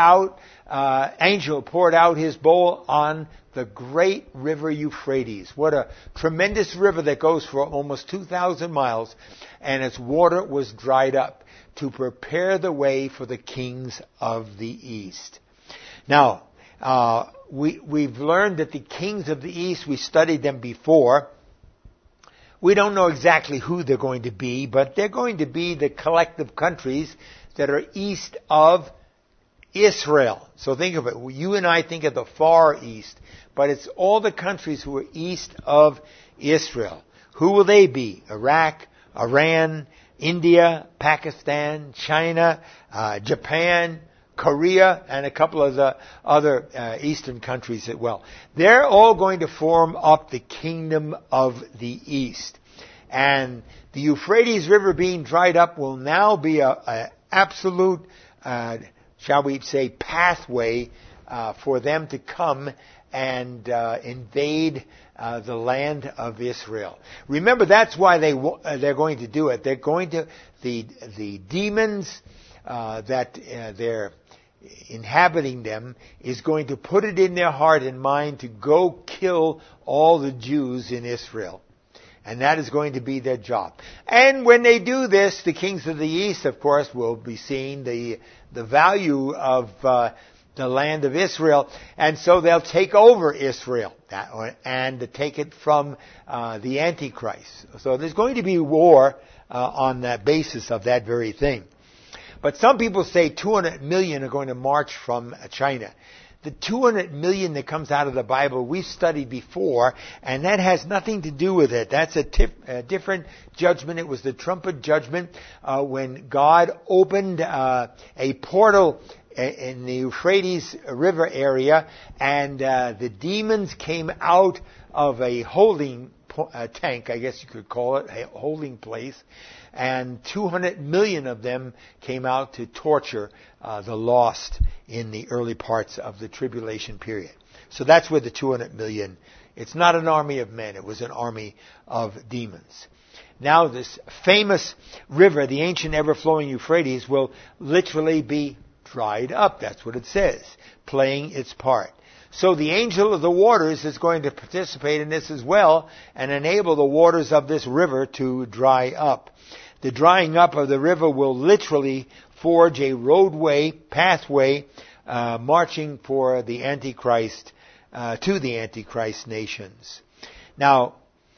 angel poured out his bowl on the great river Euphrates. What a tremendous river that goes for almost 2,000 miles, and its water was dried up to prepare the way for the kings of the east. Now, we've learned that the kings of the east, we studied them before. We don't know exactly who they're going to be, but they're going to be the collective countries that are east of Israel. So think of it. You and I think of the far east, but it's all the countries who are east of Israel. Who will they be? Iraq, Iran, India, Pakistan, China, Japan, Korea, and a couple of the other eastern countries as well. They're all going to form up the kingdom of the east. And the Euphrates River being dried up will now be an absolute, shall we say, pathway for them to come and invade the land of Israel. Remember, that's why they're going to do it. They're going to, the demons that they're inhabiting them is going to put it in their heart and mind to go kill all the Jews in Israel. And that is going to be their job. And when they do this, the kings of the east, of course, will be seeing the value of the land of Israel. And so they'll take over Israel and take it from the Antichrist. So there's going to be war on the basis of that very thing. But some people say 200 million are going to march from China. The 200 million that comes out of the Bible we've studied before, and that has nothing to do with it. That's a different judgment. It was the trumpet judgment when God opened a portal in the Euphrates River area, and the demons came out of a holding tank, I guess you could call it, a holding place, and 200 million of them came out to torture the lost in the early parts of the tribulation period. So that's where the 200 million, it's not an army of men, it was an army of demons. Now this famous river, the ancient ever-flowing Euphrates, will literally be dried up. That's what it says, playing its part. So the angel of the waters is going to participate in this as well and enable the waters of this river to dry up. The drying up of the river will literally forge a pathway, marching for the Antichrist, to the Antichrist nations. Now,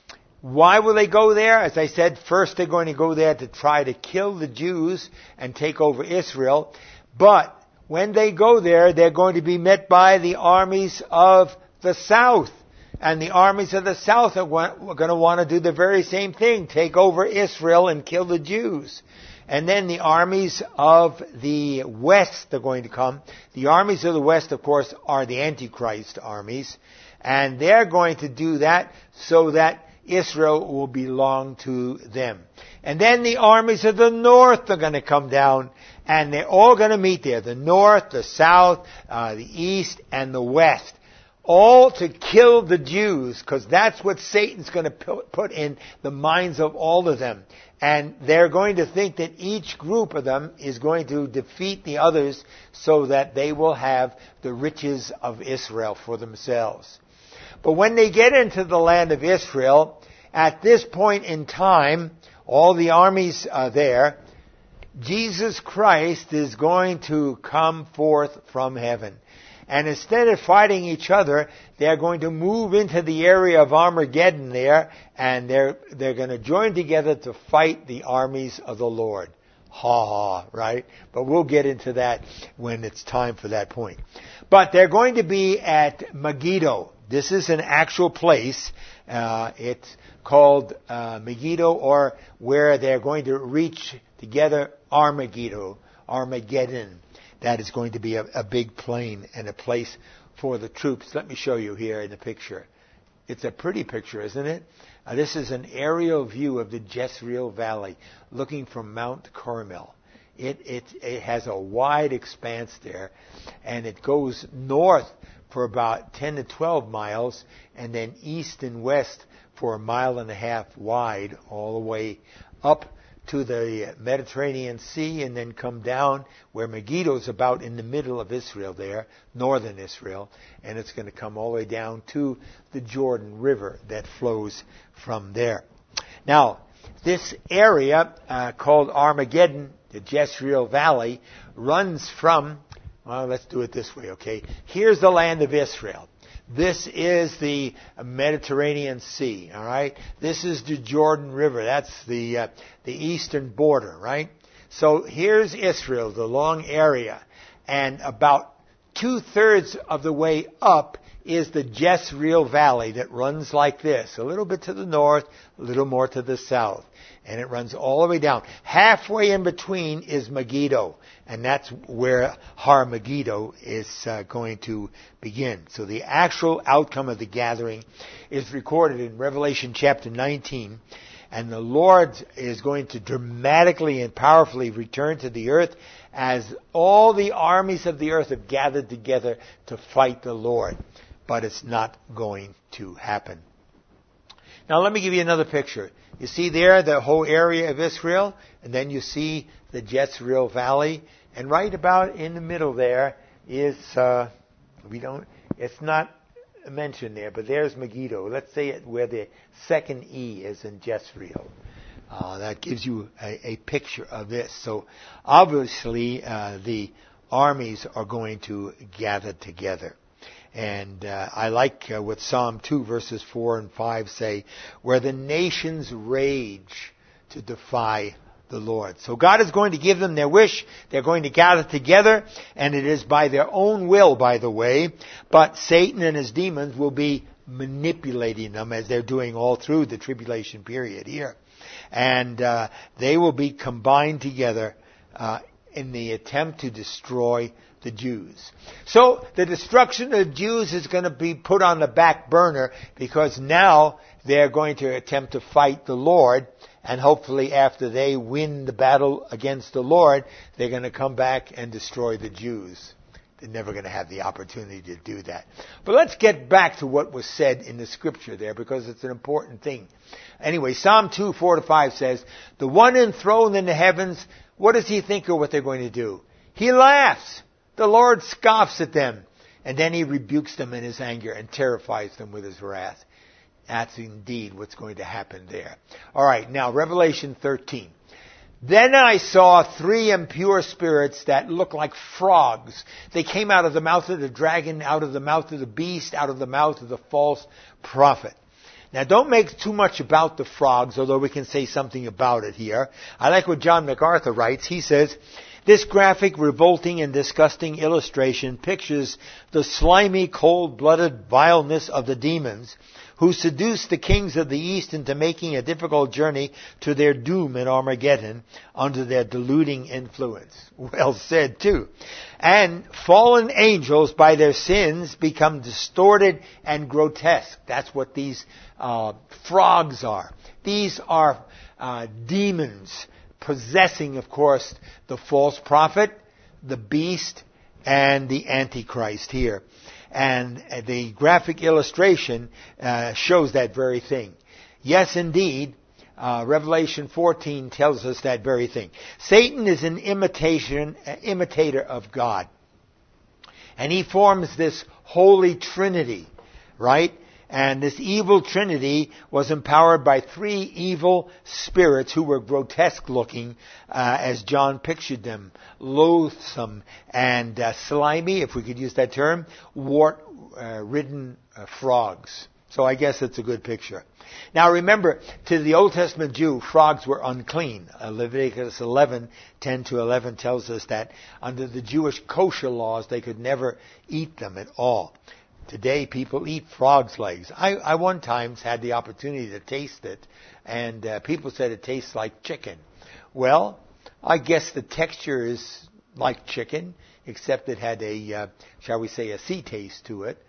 why will they go there? As I said, first they're going to go there to try to kill the Jews and take over Israel. But when they go there, they're going to be met by the armies of the south. And the armies of the south are going to want to do the very same thing, take over Israel and kill the Jews. And then the armies of the west are going to come. The armies of the west, of course, are the Antichrist armies. And they're going to do that so that Israel will belong to them. And then the armies of the north are going to come down, and they're all going to meet there. The north, the south, the east, and the west. all to kill the Jews, because that's what Satan's going to put in the minds of all of them. And they're going to think that each group of them is going to defeat the others so that they will have the riches of Israel for themselves. But when they get into the land of Israel, at this point in time, all the armies are there. Jesus Christ is going to come forth from heaven. And instead of fighting each other, they're going to move into the area of Armageddon there, and they're going to join together to fight the armies of the Lord. Ha ha, right? But we'll get into that when it's time for that point. But they're going to be at Megiddo. This is an actual place. It's called Megiddo, or where they're going to reach together Armageddon. That is going to be a big plain and a place for the troops. Let me show you here in the picture. It's a pretty picture, isn't it? This is an aerial view of the Jezreel Valley, looking from Mount Carmel. It has a wide expanse there, and it goes north for about 10 to 12 miles, and then east and west for 1.5 miles wide, all the way up to the Mediterranean Sea, and then come down where Megiddo is about in the middle of Israel there, northern Israel, and it's going to come all the way down to the Jordan River that flows from there. Now, this area called Armageddon, the Jezreel Valley, runs from, well, let's do it this way, okay? Here's the land of Israel. This is the Mediterranean Sea, all right? This is the Jordan River. That's the eastern border, right? So here's Israel, the long area. And about 2/3 of the way up is the Jezreel Valley that runs like this. A little bit to the north, a little more to the south. And it runs all the way down. Halfway in between is Megiddo. And that's where Har Megiddo is going to begin. So the actual outcome of the gathering is recorded in Revelation chapter 19. And the Lord is going to dramatically and powerfully return to the earth as all the armies of the earth have gathered together to fight the Lord. But it's not going to happen. Now let me give you another picture. You see there the whole area of Israel, and then you see the Jezreel Valley, and right about in the middle there is, it's not mentioned there, but there's Megiddo. Let's say where the second E is in Jezreel. That gives you a picture of this. So obviously the armies are going to gather together. And I like what Psalm 2 verses 4 and 5 say, where the nations rage to defy the Lord. So God is going to give them their wish. They're going to gather together, and it is by their own will, by the way. But Satan and his demons will be manipulating them as they're doing all through the tribulation period here. And they will be combined together in the attempt to destroy the Jews. So the destruction of the Jews is going to be put on the back burner, because now they're going to attempt to fight the Lord, and hopefully after they win the battle against the Lord, they're going to come back and destroy the Jews. They're never going to have the opportunity to do that. But let's get back to what was said in the scripture there, because it's an important thing. Anyway, Psalm 2, 4-5 says, the one enthroned in the heavens, what does he think of what they're going to do? He laughs. The Lord scoffs at them, and then he rebukes them in his anger and terrifies them with his wrath. That's indeed what's going to happen there. All right, now Revelation 13. Then I saw 3 impure spirits that looked like frogs. They came out of the mouth of the dragon, out of the mouth of the beast, out of the mouth of the false prophet. Now, don't make too much about the frogs, although we can say something about it here. I like what John MacArthur writes. He says, this graphic, revolting, and disgusting illustration pictures the slimy, cold-blooded vileness of the demons who seduced the kings of the East into making a difficult journey to their doom in Armageddon under their deluding influence. Well said, too. And fallen angels, by their sins, become distorted and grotesque. That's what these frogs are. These are demons possessing, of course, the false prophet, the beast, and the Antichrist here. And the graphic illustration shows that very thing. Yes, indeed, Revelation 14 tells us that very thing. Satan is an imitator of God. And he forms this holy trinity, right? And this evil trinity was empowered by three evil spirits who were grotesque looking, as John pictured them. Loathsome and slimy, if we could use that term, wart-ridden frogs. So I guess it's a good picture. Now remember, to the Old Testament Jew, frogs were unclean. Leviticus 11:10 to 11 tells us that under the Jewish kosher laws, they could never eat them at all. Today, people eat frog's legs. I one time had the opportunity to taste it, and people said it tastes like chicken. Well, I guess the texture is like chicken, except it had shall we say, a sea taste to it.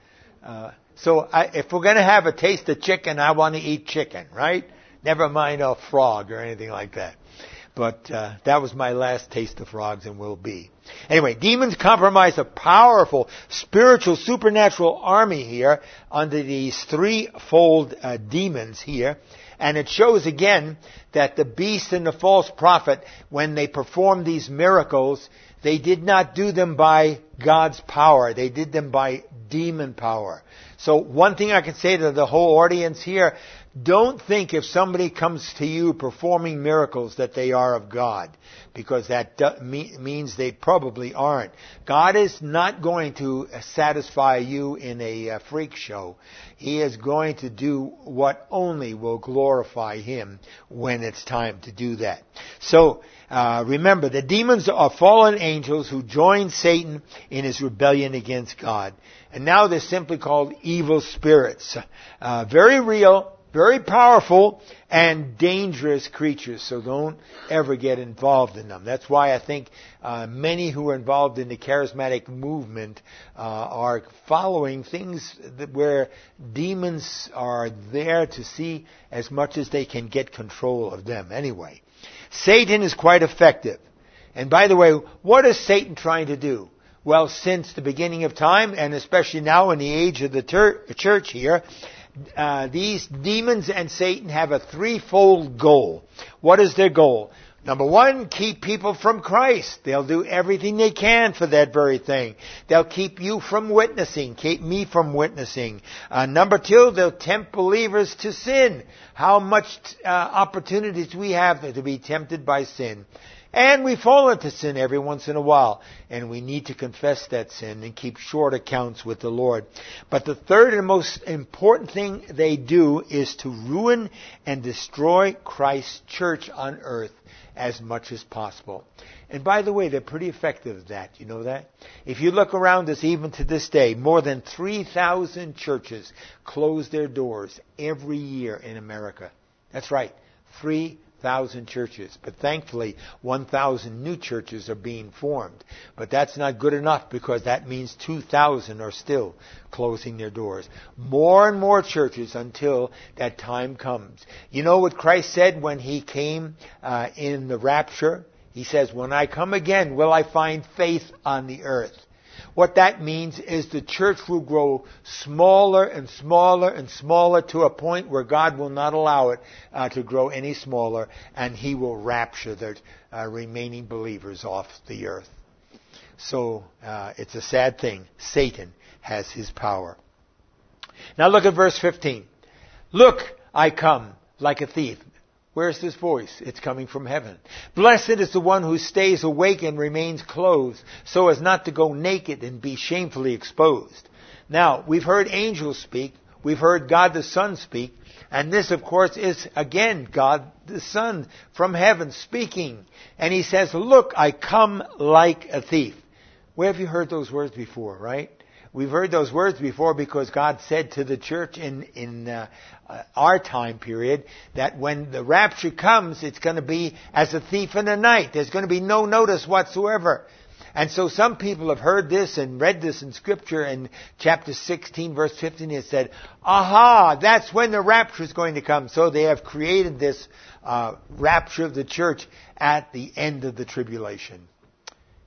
So if we're going to have a taste of chicken, I want to eat chicken, right? Never mind a frog or anything like that. But that was my last taste of frogs and will be. Anyway, demons comprise a powerful spiritual supernatural army here under these threefold demons here. And it shows again that the beast and the false prophet, when they performed these miracles, they did not do them by God's power. They did them by demon power. So one thing I can say to the whole audience here, don't think if somebody comes to you performing miracles that they are of God, because that means they probably aren't. God is not going to satisfy you in a freak show. He is going to do what only will glorify Him when it's time to do that. So remember, the demons are fallen angels who joined Satan in his rebellion against God. And now they're simply called evil spirits. Very real, very powerful, and dangerous creatures. So don't ever get involved in them. That's why I think many who are involved in the charismatic movement are following things where demons are there to see as much as they can get control of them anyway. Satan is quite effective. And by the way, what is Satan trying to do? Well, since the beginning of time, and especially now in the age of the church here, these demons and Satan have a threefold goal. What is their goal? Number one, keep people from Christ. They'll do everything they can for that very thing. They'll keep you from witnessing, keep me from witnessing. Number two, they'll tempt believers to sin. How much opportunities we have to be tempted by sin. And we fall into sin every once in a while, and we need to confess that sin and keep short accounts with the Lord. But the third and most important thing they do is to ruin and destroy Christ's church on earth as much as possible. And by the way, they're pretty effective at that. You know that? If you look around us even to this day, more than 3,000 churches close their doors every year in America. That's right, 3,000 churches. But thankfully, 1,000 new churches are being formed. But that's not good enough, because that means 2,000 are still closing their doors. More and more churches until that time comes. You know what Christ said when He came in the rapture? He says, when I come again, will I find faith on the earth? What that means is the church will grow smaller and smaller and smaller to a point where God will not allow it to grow any smaller, and He will rapture the remaining believers off the earth. So it's a sad thing. Satan has his power. Now look at verse 15. Look, I come like a thief. Where's this voice? It's coming from heaven. Blessed is the one who stays awake and remains clothed, so as not to go naked and be shamefully exposed. Now, we've heard angels speak. We've heard God the Son speak. And this, of course, is, again, God the Son from heaven speaking. And He says, look, I come like a thief. Where have you heard those words before, right? We've heard those words before because God said to the church in our time period that when the rapture comes, it's going to be as a thief in the night. There's going to be no notice whatsoever. And so some people have heard this and read this in Scripture in chapter 16, verse 15. It said, aha, that's when the rapture is going to come. So they have created this rapture of the church at the end of the tribulation.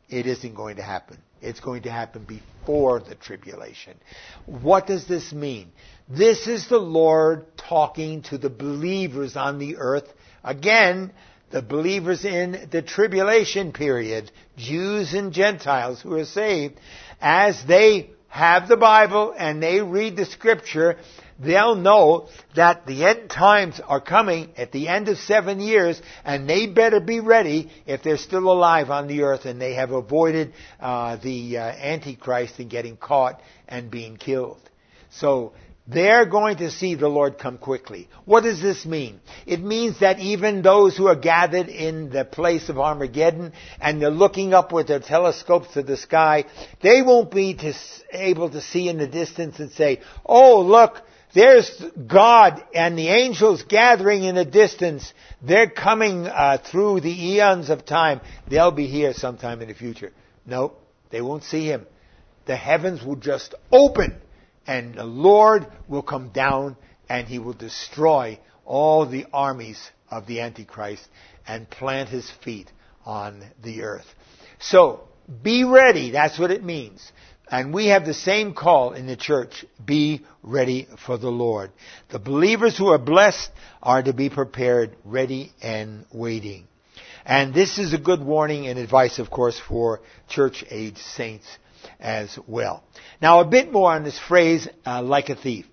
it isn't going to happen. It's going to happen before the tribulation. What does this mean? This is the Lord talking to the believers on the earth. Again, the believers in the tribulation period, Jews and Gentiles who are saved, as they have the Bible and they read the Scripture, they'll know that the end times are coming at the end of 7 years, and they better be ready if they're still alive on the earth and they have avoided the Antichrist and getting caught and being killed. So they're going to see the Lord come quickly. What does this mean? It means that even those who are gathered in the place of Armageddon and they're looking up with their telescopes to the sky, they won't be able to see in the distance and say, "Oh, look, there's God and the angels gathering in the distance. They're coming through the eons of time. They'll be here sometime in the future." No, they won't see Him. The heavens will just open, and the Lord will come down and He will destroy all the armies of the Antichrist and plant His feet on the earth. So, be ready. That's what it means. And we have the same call in the church. Be ready for the Lord. The believers who are blessed are to be prepared, ready and waiting. And this is a good warning and advice, of course, for church-age saints as well. Now, a bit more on this phrase, like a thief.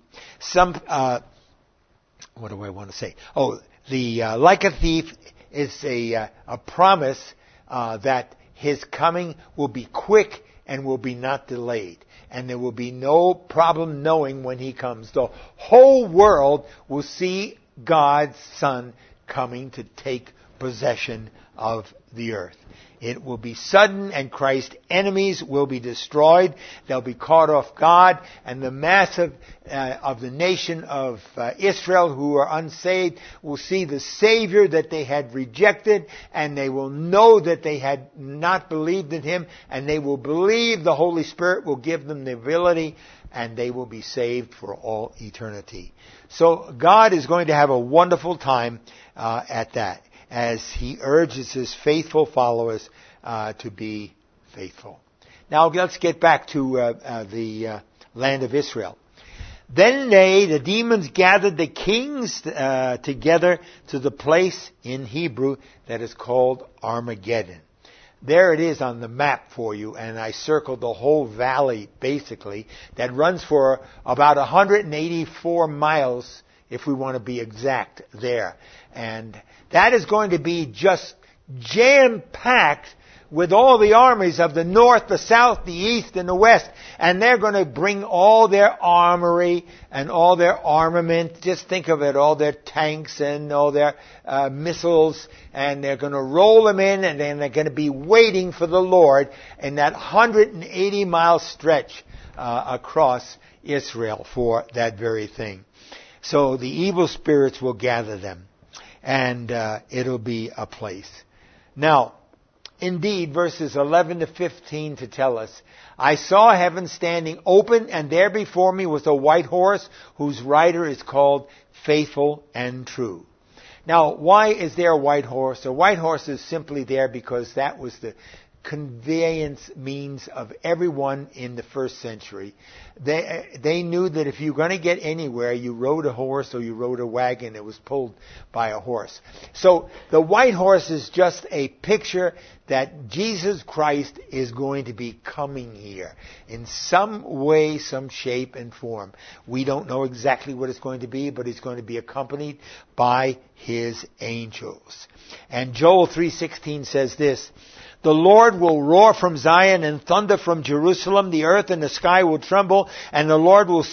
What do I want to say? Like a thief is a promise that His coming will be quick and will be not delayed. And there will be no problem knowing when He comes. The whole world will see God's Son coming to take possession of the earth. It will be sudden, and Christ's enemies will be destroyed. They'll be caught off guard, and the mass of the nation of Israel who are unsaved will see the Savior that they had rejected, and they will know that they had not believed in Him, and they will believe the Holy Spirit will give them the ability, and they will be saved for all eternity. So God is going to have a wonderful time at that, as He urges His faithful followers to be faithful. Now let's get back to the land of Israel. Then the demons, gathered the kings together to the place in Hebrew that is called Armageddon. There it is on the map for you, and I circled the whole valley, basically, that runs for about 184 miles, if we want to be exact there. And that is going to be just jam-packed with all the armies of the north, the south, the east, and the west. And they're going to bring all their armory and all their armament. Just think of it, all their tanks and all their missiles. And they're going to roll them in, and then they're going to be waiting for the Lord in that 180-mile stretch across Israel for that very thing. So the evil spirits will gather them, and it'll be a place. Now, indeed, verses 11 to 15 to tell us, I saw heaven standing open, and there before me was a white horse, whose rider is called Faithful and True. Now, why is there a white horse? A white horse is simply there because that was the conveyance means of everyone in the first century. They knew that if you were going to get anywhere, you rode a horse or you rode a wagon that was pulled by a horse. So the white horse is just a picture that Jesus Christ is going to be coming here in some way, some shape and form. We don't know exactly what it's going to be, but He's going to be accompanied by His angels. And Joel 3:16 says this, the Lord will roar from Zion and thunder from Jerusalem. The earth and the sky will tremble, and the Lord will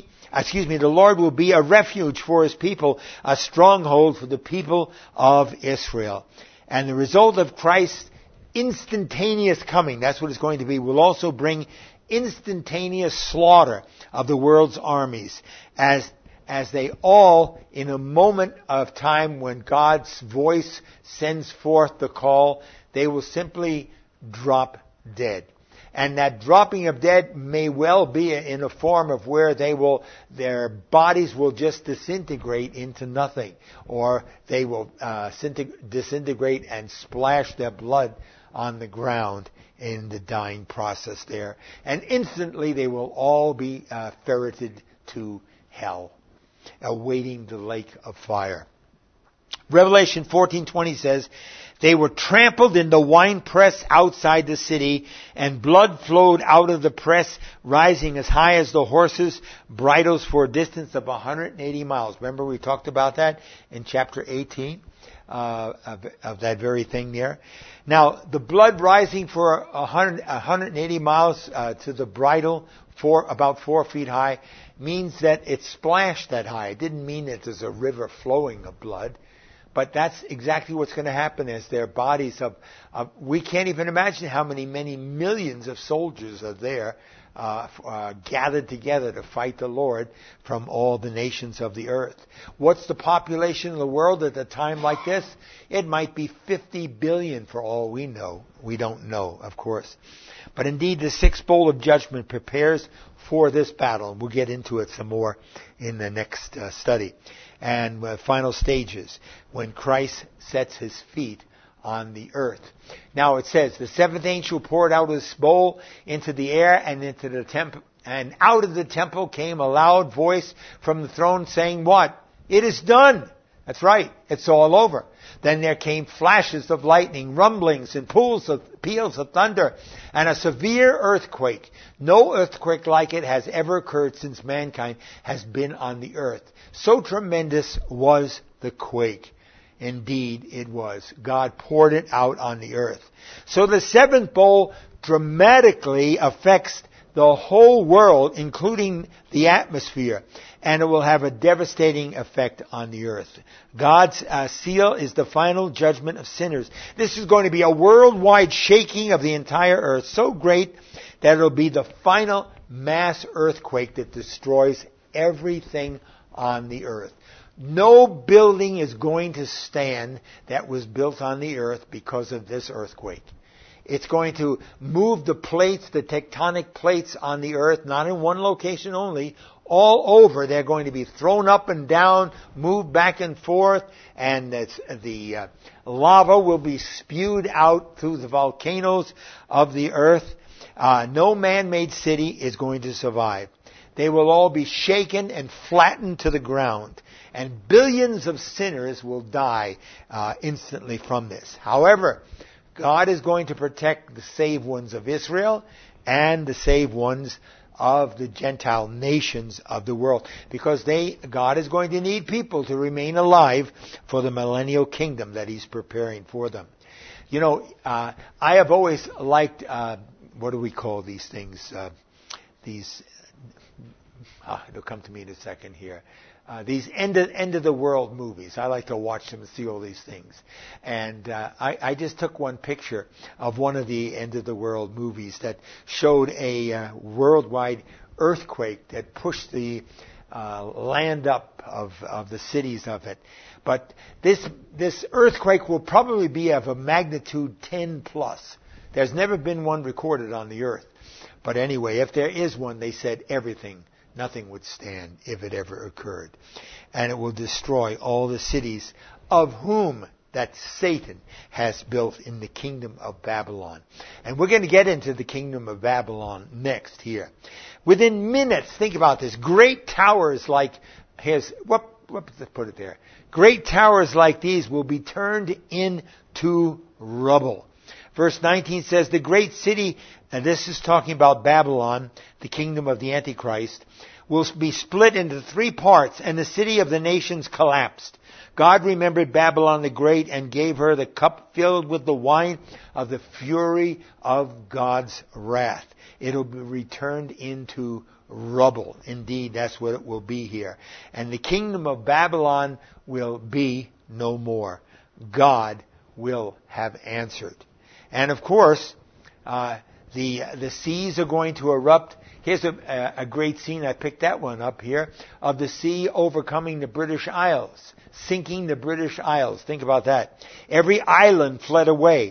be a refuge for His people, a stronghold for the people of Israel. And the result of Christ's instantaneous coming, that's what it's going to be, will also bring instantaneous slaughter of the world's armies, as they all, in a moment of time when God's voice sends forth the call, they will simply drop dead. And that dropping of dead may well be in a form of where their bodies will just disintegrate into nothing, or they will disintegrate and splash their blood on the ground in the dying process there. And instantly they will all be ferreted to hell, awaiting the lake of fire. Revelation 14:20 says, they were trampled in the winepress outside the city, and blood flowed out of the press, rising as high as the horses' bridles for a distance of 180 miles. Remember we talked about that in chapter 18 of that very thing there. Now, the blood rising for 180 miles to the bridle, about 4 feet high, means that it splashed that high. It didn't mean that there's a river flowing of blood. But that's exactly what's going to happen as their bodies we can't even imagine how many millions of soldiers are there gathered together to fight the Lord from all the nations of the earth. What's the population of the world at a time like this? It might be 50 billion for all we know. We don't know, of course. But indeed, the sixth bowl of judgment prepares for this battle. We'll get into it some more in the next study. And final stages, when Christ sets his feet on the earth. Now it says, the seventh angel poured out his bowl into the air and into the temple, and out of the temple came a loud voice from the throne saying, what? It is done. That's right. It's all over. Then there came flashes of lightning, rumblings, and peals of thunder, and a severe earthquake. No earthquake like it has ever occurred since mankind has been on the earth. So tremendous was the quake. Indeed, it was. God poured it out on the earth. So the seventh bowl dramatically affects the whole world, including the atmosphere, and it will have a devastating effect on the earth. God's seal is the final judgment of sinners. This is going to be a worldwide shaking of the entire earth, so great that it will be the final mass earthquake that destroys everything on the earth. No building is going to stand that was built on the earth because of this earthquake. It's going to move the plates, the tectonic plates on the earth, not in one location only, all over. They're going to be thrown up and down, moved back and forth, and the lava will be spewed out through the volcanoes of the earth. No man-made city is going to survive. They will all be shaken and flattened to the ground. And billions of sinners will die instantly from this. However, God is going to protect the saved ones of Israel and the saved ones of the Gentile nations of the world. Because God is going to need people to remain alive for the millennial kingdom that He's preparing for them. You know, I have always liked, what do we call these things? It'll come to me in a second here. These end of the world movies. I like to watch them and see all these things. And I just took one picture of one of the end of the world movies that showed a worldwide earthquake that pushed the land up of the cities of it. But this earthquake will probably be of a magnitude 10 plus. There's never been one recorded on the earth. But anyway, if there is one, they said nothing would stand if it ever occurred. And it will destroy all the cities of whom that Satan has built in the kingdom of Babylon. And we're going to get into the kingdom of Babylon next here. Within minutes, think about this, great towers like, put it there. Great towers like these will be turned into rubble. Verse 19 says, the great city, and this is talking about Babylon, the kingdom of the Antichrist, will be split into 3 parts, and the city of the nations collapsed. God remembered Babylon the Great and gave her the cup filled with the wine of the fury of God's wrath. It will be returned into rubble. Indeed, that's what it will be here. And the kingdom of Babylon will be no more. God will have answered. And of course, the seas are going to erupt. Here's a great scene. I picked that one up here of the sea overcoming the British Isles, sinking the British Isles. Think about that. Every island fled away,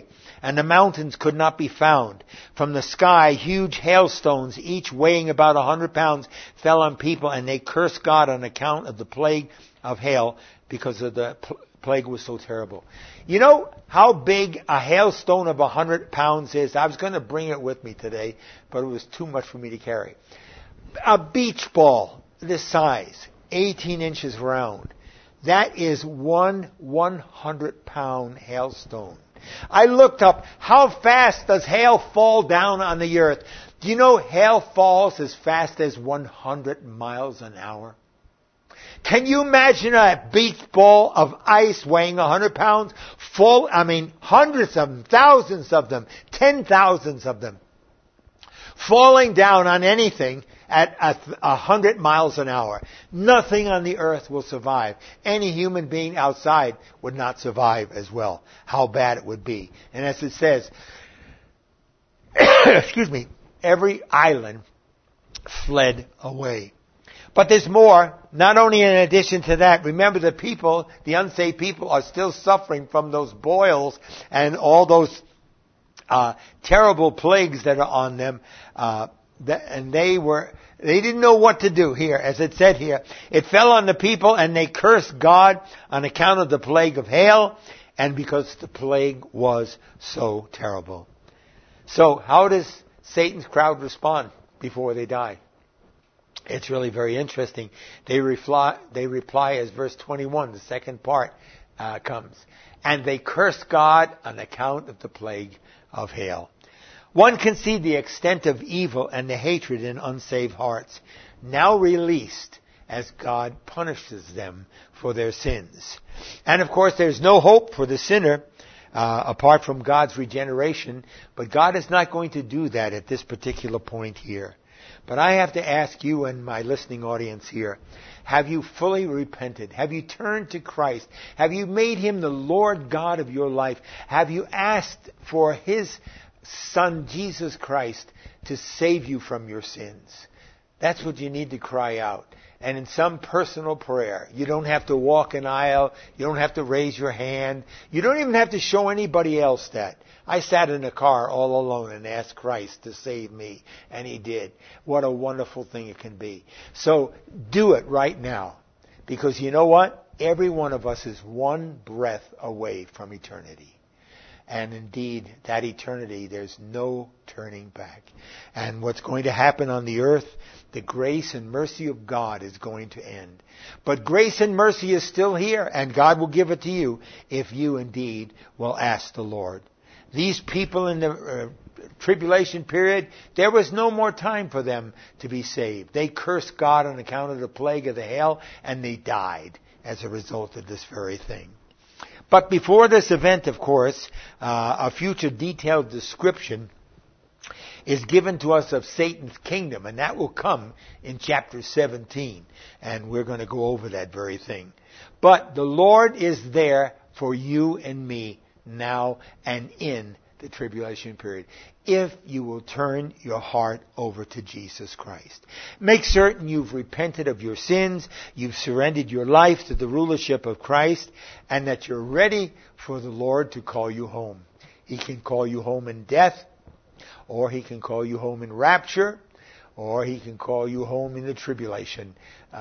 and the mountains could not be found. From the sky, huge hailstones, each weighing about 100 pounds, fell on people, and they cursed God on account of the plague of hail, because of the plague was so terrible. You know how big a hailstone of 100 pounds is? I was going to bring it with me today, but it was too much for me to carry. A beach ball this size, 18 inches round. That is one 100-pound hailstone. I looked up, how fast does hail fall down on the earth? Do you know hail falls as fast as 100 miles an hour? Can you imagine a beach ball of ice weighing 100 pounds? Hundreds of them, thousands of them, 10,000s of them, falling down on anything at 100 miles an hour. Nothing on the earth will survive. Any human being outside would not survive as well. How bad it would be. And as it says, every island fled away. But there's more. Not only in addition to that, remember the people, the unsaved people, are still suffering from those boils and all those terrible plagues that are on them. And they didn't know what to do here. As it said here, it fell on the people and they cursed God on account of the plague of hail and because the plague was so terrible. So how does Satan's crowd respond before they die? It's really very interesting. They reply as verse 21, the second part comes. And they cursed God on account of the plague of hail. One can see the extent of evil and the hatred in unsaved hearts, now released as God punishes them for their sins. And of course, there's no hope for the sinner apart from God's regeneration, but God is not going to do that at this particular point here. But I have to ask you and my listening audience here, have you fully repented? Have you turned to Christ? Have you made Him the Lord God of your life? Have you asked for His Son, Jesus Christ, to save you from your sins? That's what you need to cry out. And in some personal prayer, you don't have to walk an aisle. You don't have to raise your hand. You don't even have to show anybody else that. I sat in a car all alone and asked Christ to save me, and He did. What a wonderful thing it can be. So do it right now, because you know what? Every one of us is one breath away from eternity. And indeed, that eternity, there's no turning back. And what's going to happen on the earth, the grace and mercy of God is going to end. But grace and mercy is still here, and God will give it to you if you indeed will ask the Lord. These people in the tribulation period, there was no more time for them to be saved. They cursed God on account of the plague of the hail, and they died as a result of this very thing. But before this event, of course, a future detailed description is given to us of Satan's kingdom, and that will come in chapter 17, and we're going to go over that very thing. But the Lord is there for you and me now and in the tribulation period, if you will turn your heart over to Jesus Christ. Make certain you've repented of your sins, you've surrendered your life to the rulership of Christ, and that you're ready for the Lord to call you home. He can call you home in death, or He can call you home in rapture, or He can call you home in the tribulation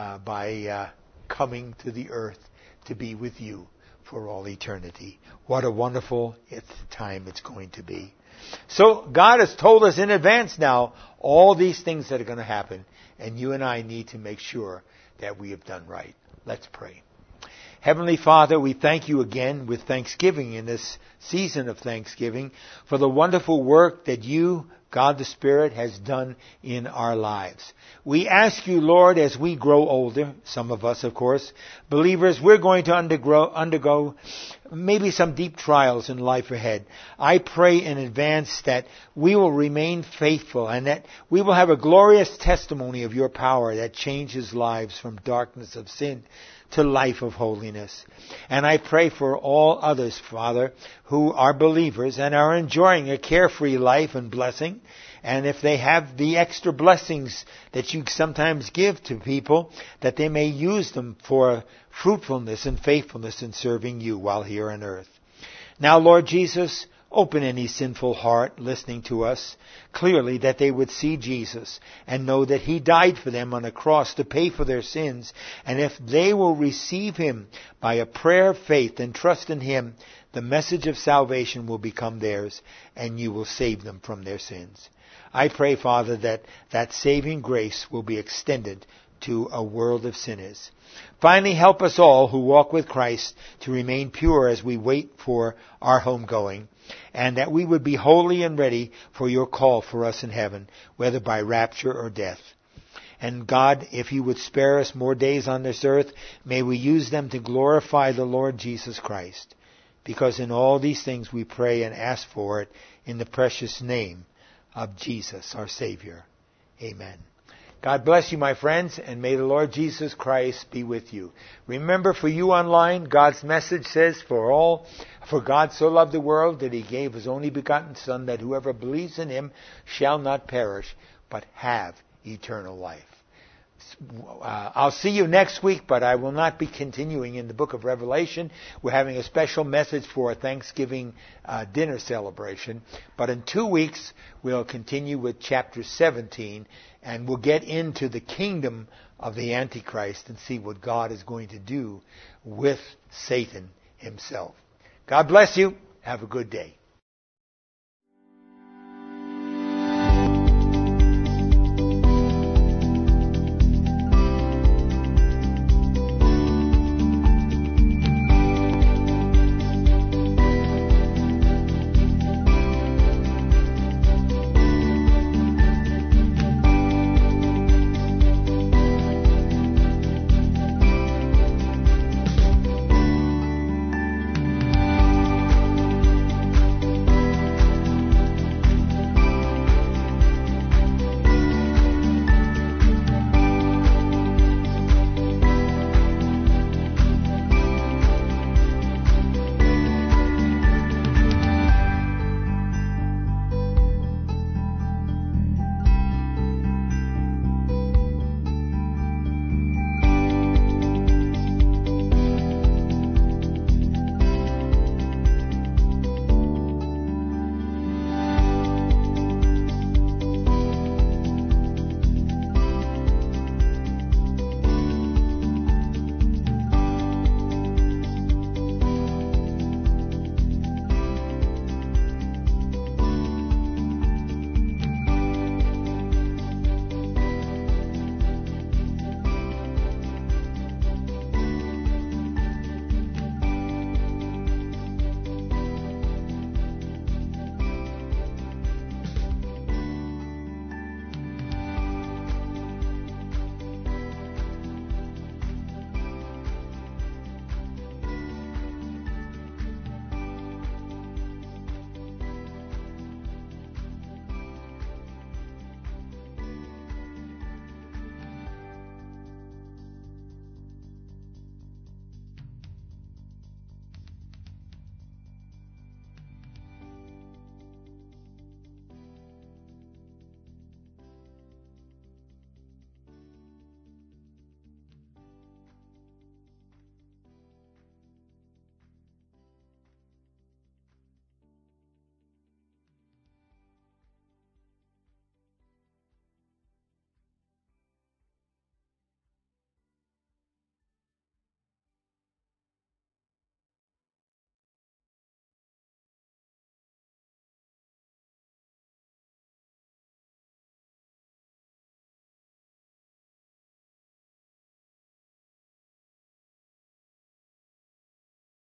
by coming to the earth to be with you for all eternity. What a wonderful time it's going to be. So God has told us in advance now all these things that are going to happen, and you and I need to make sure that we have done right. Let's pray. Heavenly Father, we thank you again with thanksgiving in this season of Thanksgiving for the wonderful work that you, God the Spirit, has done in our lives. We ask you, Lord, as we grow older, some of us, of course, believers, we're going to undergo maybe some deep trials in life ahead. I pray in advance that we will remain faithful and that we will have a glorious testimony of your power that changes lives from darkness of sin to life of holiness. And I pray for all others, Father, who are believers and are enjoying a carefree life and blessing. And if they have the extra blessings that you sometimes give to people, that they may use them for fruitfulness and faithfulness in serving you while here on earth. Now, Lord Jesus, Open any sinful heart listening to us clearly, that they would see Jesus and know that He died for them on a cross to pay for their sins. And if they will receive Him by a prayer of faith and trust in Him, the message of salvation will become theirs, and You will save them from their sins. I pray, Father, that saving grace will be extended to a world of sinners. Finally, help us all who walk with Christ to remain pure as we wait for our homegoing, and that we would be holy and ready for Your call for us in heaven, whether by rapture or death. And God, if You would spare us more days on this earth, may we use them to glorify the Lord Jesus Christ. Because in all these things we pray and ask for it in the precious name of Jesus, our Savior. Amen. God bless you, my friends, and may the Lord Jesus Christ be with you. Remember, for you online, God's message says, For God so loved the world that He gave His only begotten Son, that whoever believes in Him shall not perish, but have eternal life. I'll see you next week, but I will not be continuing in the book of Revelation. We're having a special message for a Thanksgiving dinner celebration. But in 2 weeks, we'll continue with chapter 17, and we'll get into the kingdom of the Antichrist and see what God is going to do with Satan himself. God bless you. Have a good day.